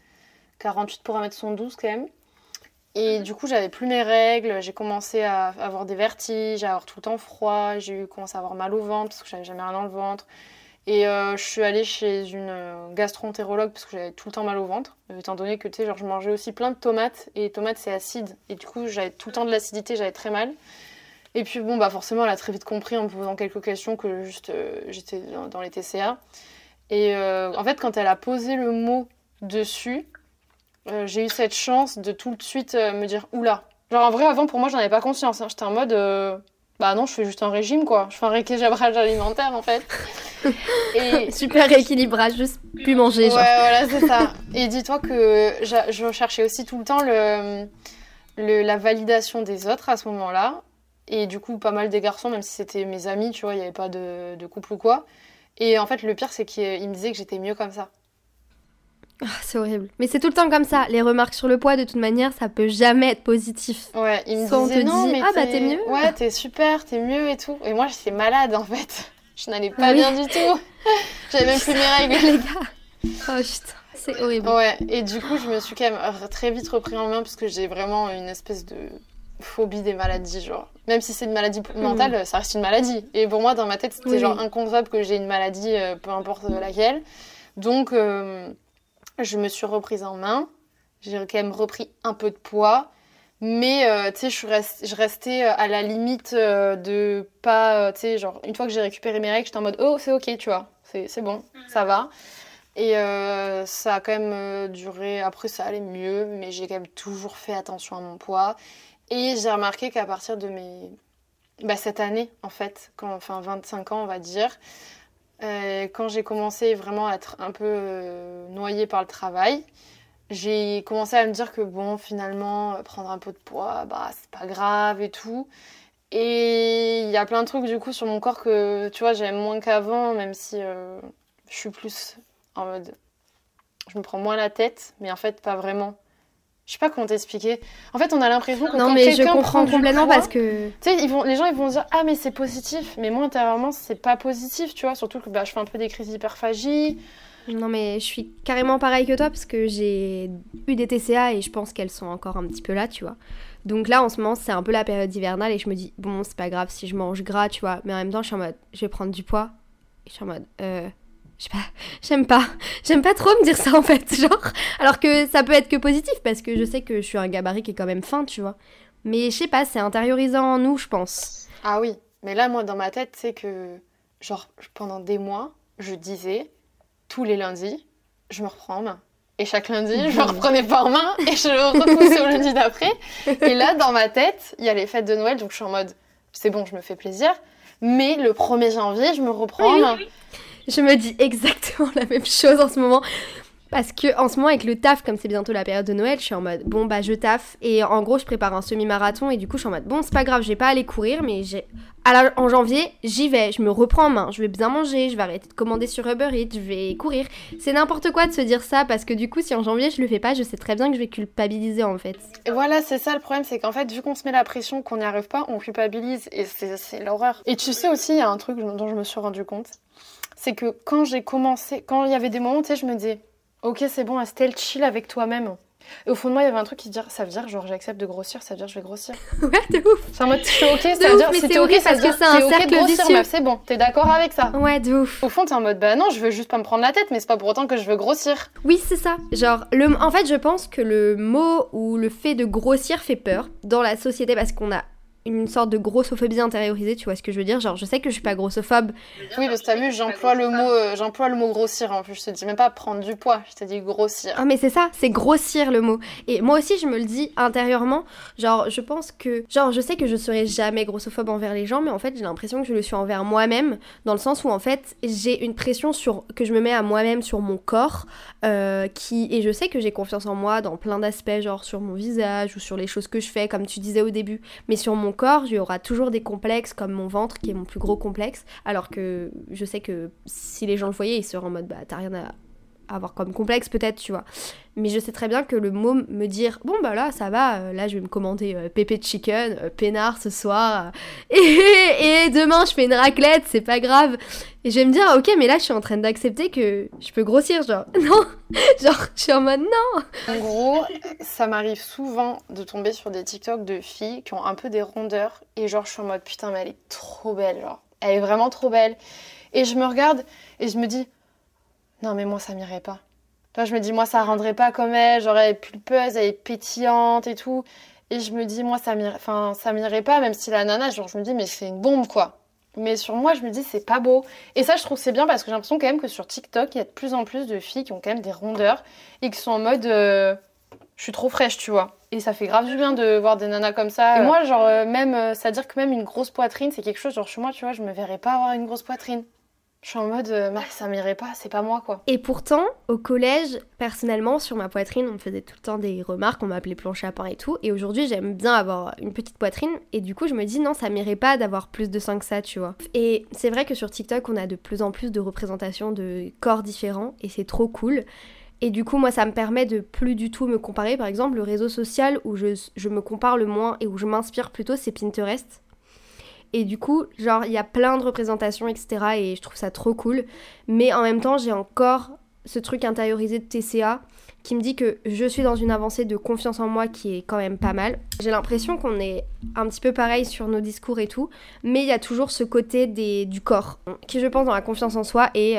E: 48 pour 1m72 quand même. Et du coup, j'avais plus mes règles. J'ai commencé à avoir des vertiges, à avoir tout le temps froid. J'ai commencé à avoir mal au ventre parce que j'avais jamais rien dans le ventre. Et je suis allée chez une gastro-entérologue parce que j'avais tout le temps mal au ventre. Étant donné que, tu sais, genre, je mangeais aussi plein de tomates. Et les tomates, c'est acide. Et du coup, j'avais tout le temps de l'acidité, j'avais très mal. Et puis bon, bah forcément, elle a très vite compris en me posant quelques questions que juste j'étais dans les TCA. Et en fait, quand elle a posé le mot dessus, j'ai eu cette chance de tout de suite me dire « Oula ». Genre en vrai, avant, pour moi, j'en avais pas conscience. Hein. J'étais en mode bah non, je fais juste un régime, quoi. Je fais un rééquilibrage alimentaire, en fait. Et...
D: Super rééquilibrage, juste plus manger, genre.
E: Ouais, voilà, c'est ça. Et dis-toi que je cherchais aussi tout le temps la validation des autres à ce moment-là. Et du coup, pas mal des garçons, même si c'était mes amis, tu vois, il n'y avait pas de couple ou quoi. Et en fait, le pire, c'est qu'ils me disaient que j'étais mieux comme ça.
D: Oh, c'est horrible. Mais c'est tout le temps comme ça. Les remarques sur le poids, de toute manière, ça peut jamais être positif.
E: Ouais, ils me
D: soit
E: disaient,
D: on te
E: non,
D: dit,
E: mais
D: bah t'es mieux.
E: Ouais, t'es super, t'es mieux et tout. Et moi, j'étais malade, en fait. Je n'allais pas bien du tout. J'avais même plus mes règles.
D: Les gars. Oh putain, c'est horrible.
E: Ouais, et du coup, je me suis quand même très vite repris en main parce que j'ai vraiment une espèce de phobie des maladies, genre. Même si c'est une maladie mentale, ça reste une maladie. Et pour moi, dans ma tête, c'était genre inconcevable que j'ai une maladie, peu importe laquelle. Donc, je me suis reprise en main. J'ai quand même repris un peu de poids. Mais, tu sais, je restais à la limite de pas... tu sais, genre, une fois que j'ai récupéré mes règles, j'étais en mode « Oh, c'est ok, tu vois. C'est bon, ça va. » Et ça a quand même duré... Après, ça allait mieux, mais j'ai quand même toujours fait attention à mon poids. Et j'ai remarqué qu'à partir de cette année, en fait, 25 ans, on va dire, quand j'ai commencé vraiment à être un peu noyée par le travail, j'ai commencé à me dire que bon, finalement, prendre un peu de poids, bah, c'est pas grave et tout. Et il y a plein de trucs, du coup, sur mon corps que, tu vois, j'aime moins qu'avant, même si je suis plus en mode... Je me prends moins la tête, mais en fait, pas vraiment. Je sais pas comment t'expliquer. En fait, on a l'impression que quand quelqu'un prend du poids... Non, mais je comprends complètement
D: parce que...
E: Tu sais, les gens, ils vont dire « Ah, mais c'est positif ». Mais moi, intérieurement, c'est pas positif, tu vois. Surtout que je fais un peu des crises d'hyperphagie.
D: Non, mais je suis carrément pareil que toi parce que j'ai eu des TCA et je pense qu'elles sont encore un petit peu là, tu vois. Donc là, en ce moment, c'est un peu la période hivernale et je me dis, bon, c'est pas grave si je mange gras, tu vois. Mais en même temps, je suis en mode, je vais prendre du poids. Et je suis en mode, je sais pas, j'aime pas trop me dire ça en fait, genre. Alors que ça peut être que positif parce que je sais que je suis un gabarit qui est quand même fin, tu vois. Mais je sais pas, c'est intériorisant en nous, je pense.
E: Ah oui, mais là, moi, dans ma tête, c'est que, genre, pendant des mois, je disais, tous les lundis, je me reprends en main. Et chaque lundi, je me reprenais pas en main et je repoussais au lundi d'après. Et là, dans ma tête, il y a les fêtes de Noël, donc je suis en mode, c'est bon, je me fais plaisir. Mais le 1er janvier, je me reprends en main.
D: Je me dis exactement la même chose en ce moment. Parce que en ce moment, avec le taf, comme c'est bientôt la période de Noël, je suis en mode, bon, bah, je taffe. Et en gros, je prépare un semi-marathon. Et du coup, je suis en mode, bon, c'est pas grave, je vais pas aller courir. Mais en janvier, j'y vais. Je me reprends en main. Je vais bien manger. Je vais arrêter de commander sur Uber Eats. Je vais courir. C'est n'importe quoi de se dire ça. Parce que du coup, si en janvier, je le fais pas, je sais très bien que je vais culpabiliser, en fait.
E: Et voilà, c'est ça le problème. C'est qu'en fait, vu qu'on se met la pression, qu'on n'y arrive pas, on culpabilise. Et c'est l'horreur. Et tu sais aussi, il y a un truc dont je me suis rendu compte. C'est que quand j'ai commencé, quand il y avait des moments, tu sais, je me disais, ok, c'est bon, Estelle, chill avec toi-même. Et au fond de moi, il y avait un truc qui dit, ça veut dire, genre, j'accepte de grossir, ça veut dire, je vais grossir.
D: Ouais, de ouf.
E: C'est en mode, je suis ok, ça veut dire,
D: si
E: t'es ok, ça veut dire,
D: c'est un cercle
E: grossir,
D: vicieux.
E: meuf, c'est bon, t'es d'accord avec ça.
D: Ouais, de ouf.
E: Au fond, t'es en mode, bah non, je veux juste pas me prendre la tête, mais c'est pas pour autant que je veux grossir.
D: Oui, c'est ça. Genre, en fait, je pense que le mot ou le fait de grossir fait peur dans la société parce qu'on a une sorte de grossophobie intériorisée, tu vois ce que je veux dire? Genre, je sais que je suis pas grossophobe.
E: Oui, parce que t'as vu, j'emploie le mot grossir en plus. Je te dis même pas prendre du poids, je te dis grossir.
D: Ah mais c'est ça, c'est grossir le mot. Et moi aussi je me le dis intérieurement, genre je pense que, genre je sais que je serai jamais grossophobe envers les gens, mais en fait j'ai l'impression que je le suis envers moi-même, dans le sens où en fait j'ai une pression que je me mets à moi-même sur mon corps, et je sais que j'ai confiance en moi dans plein d'aspects, genre sur mon visage ou sur les choses que je fais, comme tu disais au début, mais sur mon corps, il y aura toujours des complexes comme mon ventre qui est mon plus gros complexe, alors que je sais que si les gens le voyaient, ils seraient en mode bah t'as rien à avoir comme complexe peut-être, tu vois. Mais je sais très bien que le mot me dire bon bah là ça va, là je vais me commander pépé de chicken, peinard ce soir, et demain je fais une raclette, c'est pas grave. Et je vais me dire ok mais là je suis en train d'accepter que je peux grossir, genre non, genre je suis en mode non.
E: En gros, ça m'arrive souvent de tomber sur des TikTok de filles qui ont un peu des rondeurs et genre je suis en mode putain mais elle est trop belle, genre elle est vraiment trop belle. Et je me regarde et je me dis non mais moi ça m'irait pas. Toi je me dis moi ça rendrait pas comme elle, genre elle est pulpeuse, elle est pétillante et tout. Et je me dis moi ça m'irait pas, même si la nana, genre je me dis mais c'est une bombe quoi. Mais sur moi je me dis c'est pas beau. Et ça je trouve que c'est bien parce que j'ai l'impression quand même que sur TikTok il y a de plus en plus de filles qui ont quand même des rondeurs et qui sont en mode je suis trop fraîche tu vois. Et ça fait grave du bien de voir des nanas comme ça. Et moi genre même, c'est-à-dire que même une grosse poitrine c'est quelque chose, genre chez moi tu vois je me verrais pas avoir une grosse poitrine. Je suis en mode, ça m'irait pas, c'est pas moi quoi.
D: Et pourtant, au collège, personnellement, sur ma poitrine, on me faisait tout le temps des remarques, on m'appelait planche à pain et tout. Et aujourd'hui, j'aime bien avoir une petite poitrine. Et du coup, je me dis, non, ça m'irait pas d'avoir plus de seins que ça, tu vois. Et c'est vrai que sur TikTok, on a de plus en plus de représentations de corps différents. Et c'est trop cool. Et du coup, moi, ça me permet de plus du tout me comparer. Par exemple, le réseau social où je me compare le moins et où je m'inspire plutôt, c'est Pinterest. Et du coup, genre, il y a plein de représentations, etc. Et je trouve ça trop cool. Mais en même temps, j'ai encore ce truc intériorisé de TCA qui me dit que je suis dans une avancée de confiance en moi qui est quand même pas mal. J'ai l'impression qu'on est un petit peu pareil sur nos discours et tout. Mais il y a toujours ce côté du corps qui, je pense, dans la confiance en soi est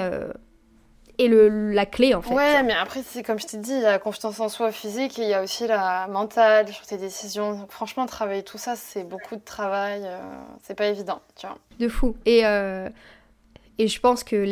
D: la clé, en fait.
E: Ouais, mais après, c'est comme je t'ai dit, il y a la confiance en soi physique et il y a aussi la mentale sur tes décisions. Donc, franchement, travailler tout ça, c'est beaucoup de travail. C'est pas évident, tu vois.
D: De fou. Et je pense que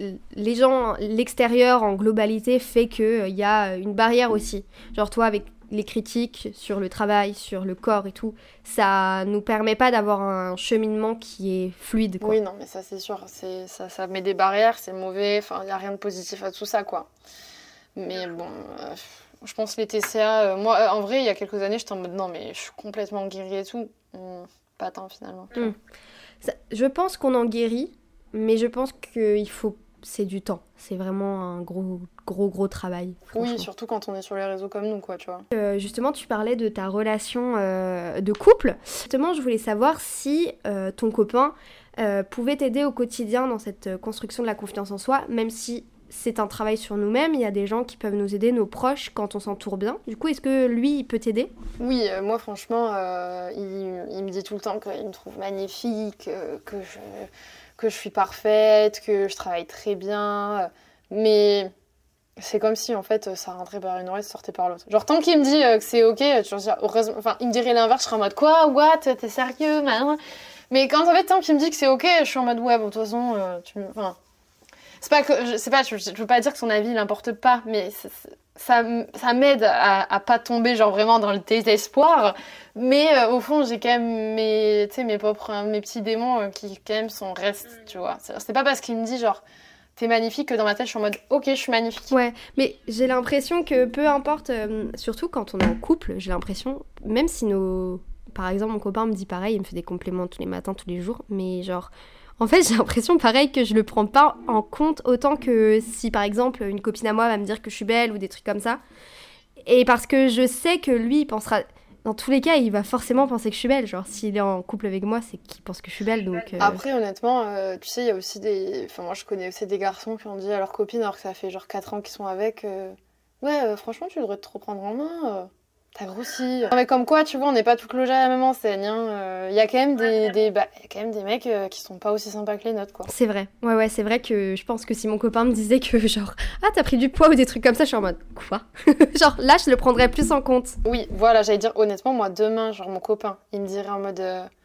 D: l'extérieur en globalité fait qu'il y a une barrière aussi. Genre toi, avec les critiques sur le travail, sur le corps et tout, ça nous permet pas d'avoir un cheminement qui est fluide, quoi.
E: Oui, non, mais ça c'est sûr, ça met des barrières, c'est mauvais, enfin, il n'y a rien de positif à tout ça, quoi. Mais bon, je pense les TCA, moi, en vrai, il y a quelques années, j'étais en mode, non, mais je suis complètement guérie et tout. Pas tant, finalement.
D: Je pense qu'on en guérit, mais je pense qu'il faut... C'est du temps, c'est vraiment un gros travail.
E: Oui, surtout quand on est sur les réseaux comme nous, quoi, tu vois.
D: Justement, tu parlais de ta relation de couple. Justement, je voulais savoir si ton copain pouvait t'aider au quotidien dans cette construction de la confiance en soi, même si c'est un travail sur nous-mêmes, il y a des gens qui peuvent nous aider, nos proches, quand on s'entoure bien. Du coup, est-ce que lui, il peut t'aider ?
E: Oui, moi, franchement, il me dit tout le temps qu'il me trouve magnifique, que je suis parfaite, que je travaille très bien, mais c'est comme si en fait ça rentrait par une oreille, ça sortait par l'autre. Genre tant qu'il me dit que c'est ok, tu vois, heureusement, enfin il me dirait l'inverse, je serais en mode quoi, what, t'es sérieux, man. Mais quand en fait tant qu'il me dit que c'est ok, je suis en mode ouais, bon de toute façon, enfin c'est pas que je veux pas dire que son avis n'importe pas, mais ça m'aide à pas tomber genre vraiment dans le désespoir, mais au fond j'ai quand même mes petits démons qui quand même restent, tu vois. C'est pas parce qu'il me dit genre t'es magnifique que dans ma tête je suis en mode ok je suis magnifique.
D: Ouais, mais j'ai l'impression que peu importe, surtout quand on est en couple, j'ai l'impression, même si par exemple mon copain me dit pareil, il me fait des compliments tous les matins, tous les jours, mais genre en fait, j'ai l'impression, pareil, que je le prends pas en compte autant que si, par exemple, une copine à moi va me dire que je suis belle ou des trucs comme ça. Et parce que je sais que lui, il pensera... Dans tous les cas, il va forcément penser que je suis belle. Genre, s'il est en couple avec moi, c'est qu'il pense que je suis belle, donc...
E: Après, honnêtement, tu sais, il y a aussi des... Enfin, moi, je connais aussi des garçons qui ont dit à leur copine, alors que ça fait genre 4 ans qu'ils sont avec... Ouais, franchement, tu devrais te reprendre en main... T'as grossi. Non mais comme quoi, tu vois, on n'est pas toutes logés à la même enseigne. Il y a quand même des mecs qui sont pas aussi sympas que les nôtres, quoi.
D: C'est vrai. Ouais, c'est vrai que je pense que si mon copain me disait que genre, ah t'as pris du poids ou des trucs comme ça, je suis en mode, quoi. Genre là, je le prendrais plus en compte.
E: Oui, voilà, j'allais dire honnêtement, moi demain, genre mon copain, il me dirait en mode,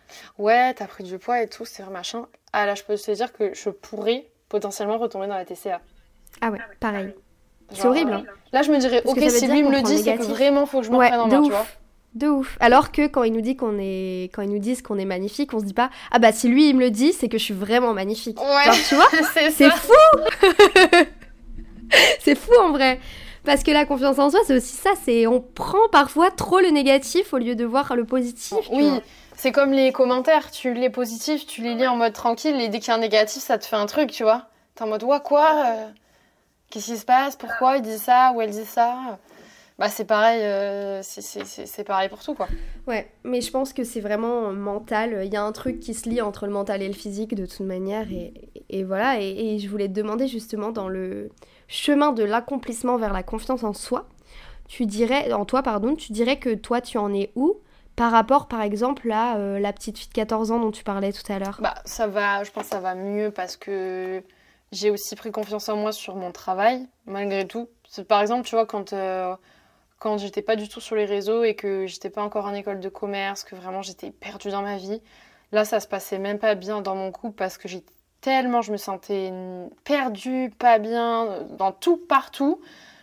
E: ouais, t'as pris du poids et tout, c'est vrai, machin. Ah là, je peux te dire que je pourrais potentiellement retomber dans la TCA.
D: Ah ouais, pareil. C'est
E: Genre,
D: horrible, hein.
E: Là, je me dirais,
D: Parce
E: ok,
D: que ça veut
E: si
D: dire
E: lui me
D: qu'on
E: le
D: prend
E: dit,
D: le
E: c'est que
D: négatif.
E: vraiment, faut que je me
D: Ouais,
E: prenne en
D: de
E: main, tu
D: ouf.
E: vois.
D: De ouf. Alors que quand ils nous disent qu'on est magnifique, on se dit pas ah bah si lui il me le dit, c'est que je suis vraiment magnifique.
E: Ouais,
D: Genre, tu vois,
E: c'est
D: c'est
E: ça.
D: fou. C'est fou en vrai. Parce que la confiance en soi, c'est aussi ça, c'est on prend parfois trop le négatif au lieu de voir le positif. tu
E: Oui,
D: vois.
E: c'est comme les commentaires, tu les positifs, tu les lis en mode tranquille, et dès qu'il y a un négatif, ça te fait un truc, tu vois. T'es en mode, ouais, quoi qu'est-ce qui se passe? Pourquoi il dit ça? Ou elle dit ça? Bah, c'est pareil, c'est pareil pour tout, quoi.
D: Ouais, mais je pense que c'est vraiment mental. Il y a un truc qui se lie entre le mental et le physique de toute manière. Et voilà, et je voulais te demander justement dans le chemin de l'accomplissement vers la confiance en soi, tu dirais que toi tu en es où par rapport par exemple à la petite fille de 14 ans dont tu parlais tout à l'heure?
E: Bah, ça va, je pense que ça va mieux parce que j'ai aussi pris confiance en moi sur mon travail, malgré tout. Par exemple, tu vois, quand j'étais pas du tout sur les réseaux et que j'étais pas encore en école de commerce, que vraiment j'étais perdue dans ma vie, là ça se passait même pas bien dans mon couple parce que je me sentais perdue, pas bien, dans tout, partout.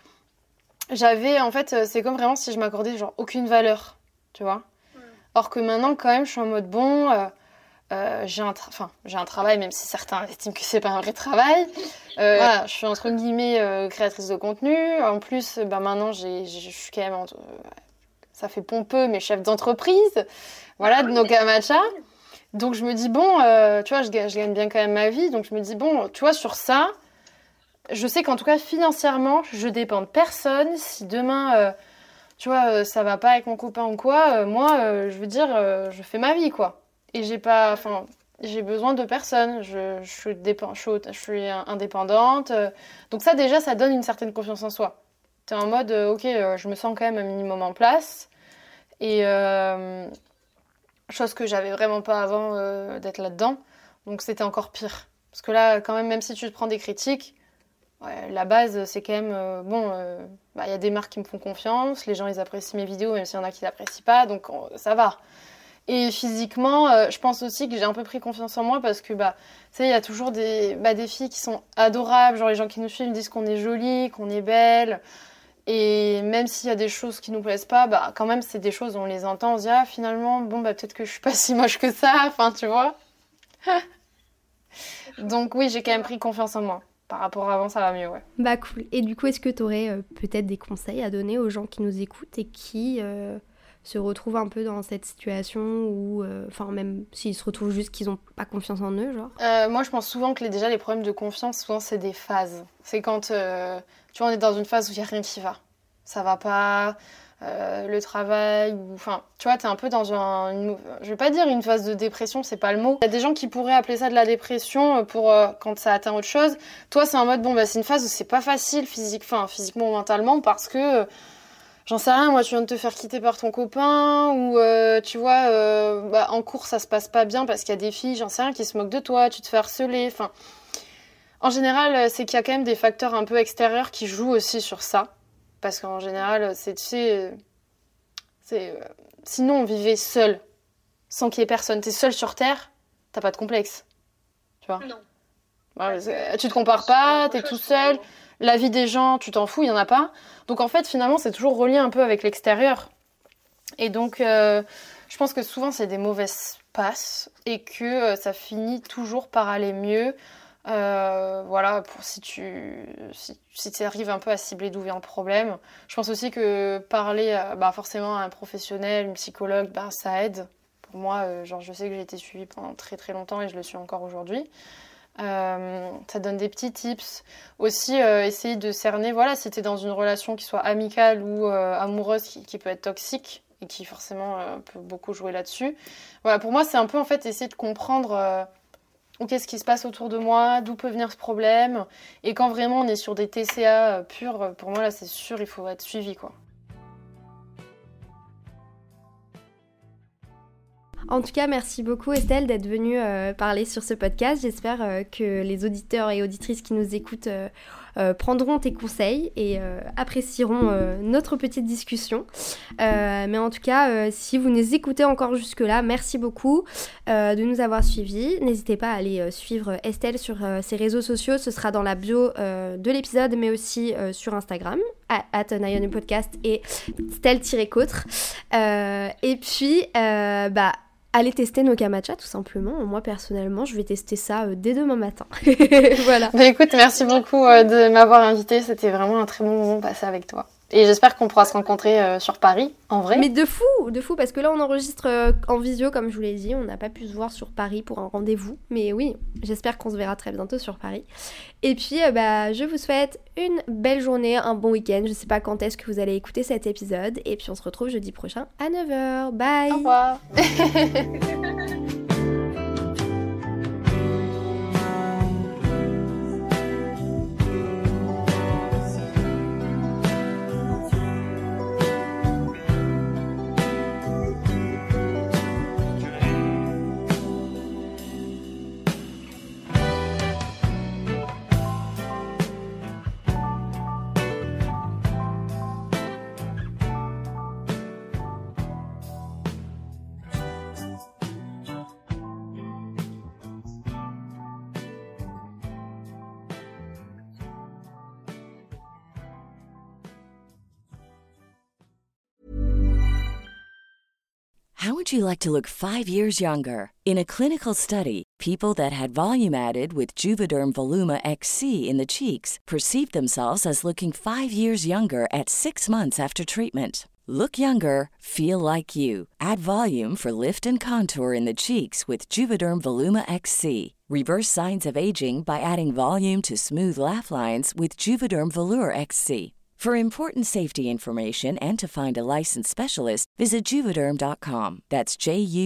E: En fait, c'est comme vraiment si je m'accordais genre aucune valeur, tu vois. Or que maintenant, quand même, je suis en mode bon, j'ai un travail, même si certains estiment que c'est pas un vrai travail. Voilà, je suis entre guillemets créatrice de contenu. En plus, maintenant, je suis quand même, ça fait pompeux, mais chef d'entreprise, voilà, de Noka Matcha. Donc je me dis bon, tu vois, je gagne bien quand même ma vie. Donc je me dis bon, tu vois, sur ça, je sais qu'en tout cas financièrement, je dépends de personne. Si demain, tu vois, ça va pas avec mon copain ou quoi, moi, je veux dire, je fais ma vie, quoi. Et j'ai besoin de personne. Je suis indépendante. Donc ça, déjà, ça donne une certaine confiance en soi. T'es en mode, ok, je me sens quand même un minimum en place. Et chose que j'avais vraiment pas avant d'être là-dedans. Donc c'était encore pire. Parce que là, quand même si tu te prends des critiques, ouais, la base, c'est quand même, y a des marques qui me font confiance, les gens, ils apprécient mes vidéos, même s'il y en a qui l'apprécient pas, donc ça va. Et physiquement, je pense aussi que j'ai un peu pris confiance en moi parce que, tu sais, il y a toujours des filles qui sont adorables, genre les gens qui nous suivent disent qu'on est jolie, qu'on est belle. Et même s'il y a des choses qui nous plaisent pas, quand même, c'est des choses, on les entend, on se dit, ah, finalement, peut-être que je suis pas si moche que ça, enfin, tu vois. Donc oui, j'ai quand même pris confiance en moi. Par rapport à avant, ça va mieux, ouais.
D: Bah cool. Et du coup, est-ce que tu aurais peut-être des conseils à donner aux gens qui nous écoutent et qui se retrouvent un peu dans cette situation ou même s'ils se retrouvent juste qu'ils n'ont pas confiance en eux, genre?
E: Moi, je pense souvent que déjà les problèmes de confiance, souvent c'est des phases. C'est quand tu vois, on est dans une phase où il n'y a rien qui va. Ça va pas, le travail, tu vois, t'es un peu dans je vais pas dire une phase de dépression, c'est pas le mot. Il y a des gens qui pourraient appeler ça de la dépression pour quand ça atteint autre chose. Toi, c'est en mode, c'est une phase où c'est pas facile physiquement ou mentalement parce que, j'en sais rien, moi, tu viens de te faire quitter par ton copain ou, tu vois, en cours, ça se passe pas bien parce qu'il y a des filles, j'en sais rien, qui se moquent de toi, tu te fais harceler, En général, c'est qu'il y a quand même des facteurs un peu extérieurs qui jouent aussi sur ça. Parce qu'en général, sinon on vivait seul, sans qu'il y ait personne. T'es seul sur Terre, t'as pas de complexe, tu vois.
G: Non.
E: Tu te compares pas, t'es tout seul. La vie des gens, tu t'en fous, il y en a pas. Donc en fait, finalement, c'est toujours relié un peu avec l'extérieur. Et donc, je pense que souvent, c'est des mauvaises passes et que ça finit toujours par aller mieux. Si tu arrives un peu à cibler d'où vient le problème. Je pense aussi que parler forcément à un professionnel, une psychologue, ça aide. Pour moi, je sais que j'ai été suivie pendant très très longtemps et je le suis encore aujourd'hui. Ça donne des petits tips. Aussi, essayer de cerner, si t'es dans une relation qui soit amicale ou amoureuse qui peut être toxique et qui forcément peut beaucoup jouer là-dessus. Voilà, pour moi, c'est un peu en fait essayer de comprendre qu'est-ce qui se passe autour de moi, d'où peut venir ce problème. Et quand vraiment on est sur des TCA purs, pour moi là c'est sûr, il faut être suivi, quoi.
D: En tout cas, merci beaucoup Estelle d'être venue parler sur ce podcast. J'espère que les auditeurs et auditrices qui nous écoutent prendront tes conseils et apprécieront notre petite discussion. Mais en tout cas, si vous nous écoutez encore jusque-là, merci beaucoup de nous avoir suivis. N'hésitez pas à aller suivre Estelle sur ses réseaux sociaux. Ce sera dans la bio de l'épisode, mais aussi sur Instagram, @NayonPodcast et Stell-Côtre. Et puis, allez tester nos matcha tout simplement. Moi personnellement, je vais tester ça dès demain matin. Voilà.
E: Écoute, merci beaucoup de m'avoir invitée. C'était vraiment un très bon moment passé avec toi. Et j'espère qu'on pourra se rencontrer sur Paris, en vrai.
D: Mais de fou, parce que là on enregistre en visio, comme je vous l'ai dit, on n'a pas pu se voir sur Paris pour un rendez-vous. Mais oui, j'espère qu'on se verra très bientôt sur Paris. Et puis, je vous souhaite une belle journée, un bon week-end. Je sais pas quand est-ce que vous allez écouter cet épisode. Et puis on se retrouve jeudi prochain à 9h. Bye.
E: Au revoir.
G: How would you like to look 5 years younger? In a clinical study, people that had volume added with Juvederm Voluma XC in the cheeks perceived themselves as looking 5 years younger at 6 months after treatment. Look younger, feel like you. Add volume for lift and contour in the cheeks with Juvederm Voluma XC. Reverse signs of aging by adding volume to smooth laugh lines with Juvederm Volure XC. For important safety information and to find a licensed specialist, visit Juvederm.com. That's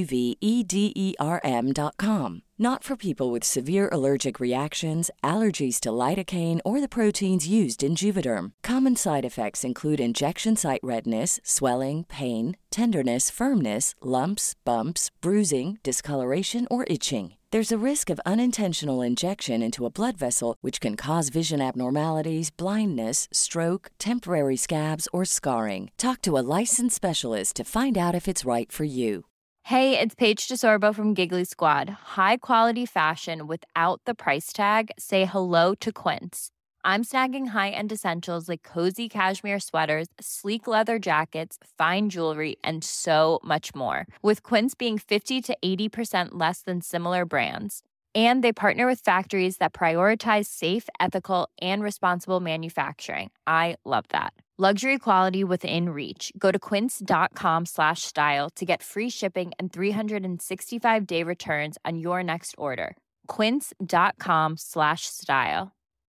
G: JUVEDERM.com. Not for people with severe allergic reactions, allergies to lidocaine, or the proteins used in Juvederm. Common side effects include injection site redness, swelling, pain, tenderness, firmness, lumps, bumps, bruising, discoloration, or itching. There's a risk of unintentional injection into a blood vessel, which can cause vision abnormalities, blindness, stroke, temporary scabs, or scarring. Talk to a licensed specialist to find out if it's right for you.
H: Hey, it's Paige DeSorbo from Giggly Squad. High quality fashion without the price tag. Say hello to Quince. I'm snagging high-end essentials like cozy cashmere sweaters, sleek leather jackets, fine jewelry, and so much more. With Quince being 50 to 80% less than similar brands. And they partner with factories that prioritize safe, ethical, and responsible manufacturing. I love that. Luxury quality within reach. Go to quince.com/style to get free shipping and 365-day returns on your next order. Quince.com/style.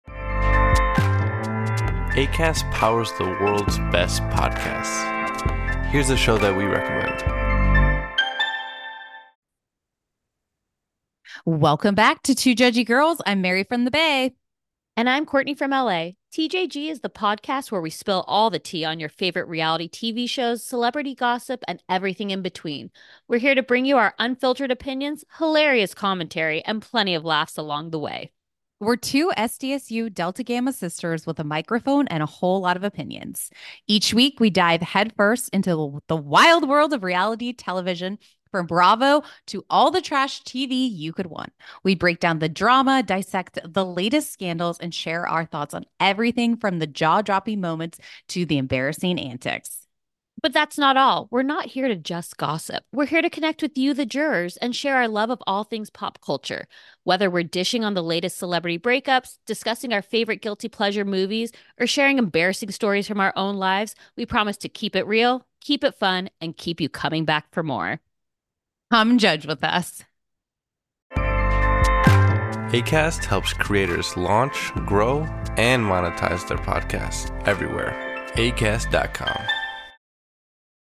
I: Acast powers the world's best podcasts. Here's a show that we recommend.
J: Welcome back to Two Judgy Girls. I'm Mary from the Bay.
K: And I'm Courtney from LA. TJG is the podcast where we spill all the tea on your favorite reality TV shows, celebrity gossip, and everything in between. We're here to bring you our unfiltered opinions, hilarious commentary, and plenty of laughs along the way.
J: We're two SDSU Delta Gamma sisters with a microphone and a whole lot of opinions. Each week, we dive headfirst into the wild world of reality television, from Bravo to all the trash TV you could want. We break down the drama, dissect the latest scandals, and share our thoughts on everything from the jaw-dropping moments to the embarrassing antics.
K: But that's not all. We're not here to just gossip. We're here to connect with you, the jurors, and share our love of all things pop culture. Whether we're dishing on the latest celebrity breakups, discussing our favorite guilty pleasure movies, or sharing embarrassing stories from our own lives, we promise to keep it real, keep it fun, and keep you coming back for more.
J: Come judge with us.
I: Acast helps creators launch, grow, and monetize their podcasts everywhere. Acast.com.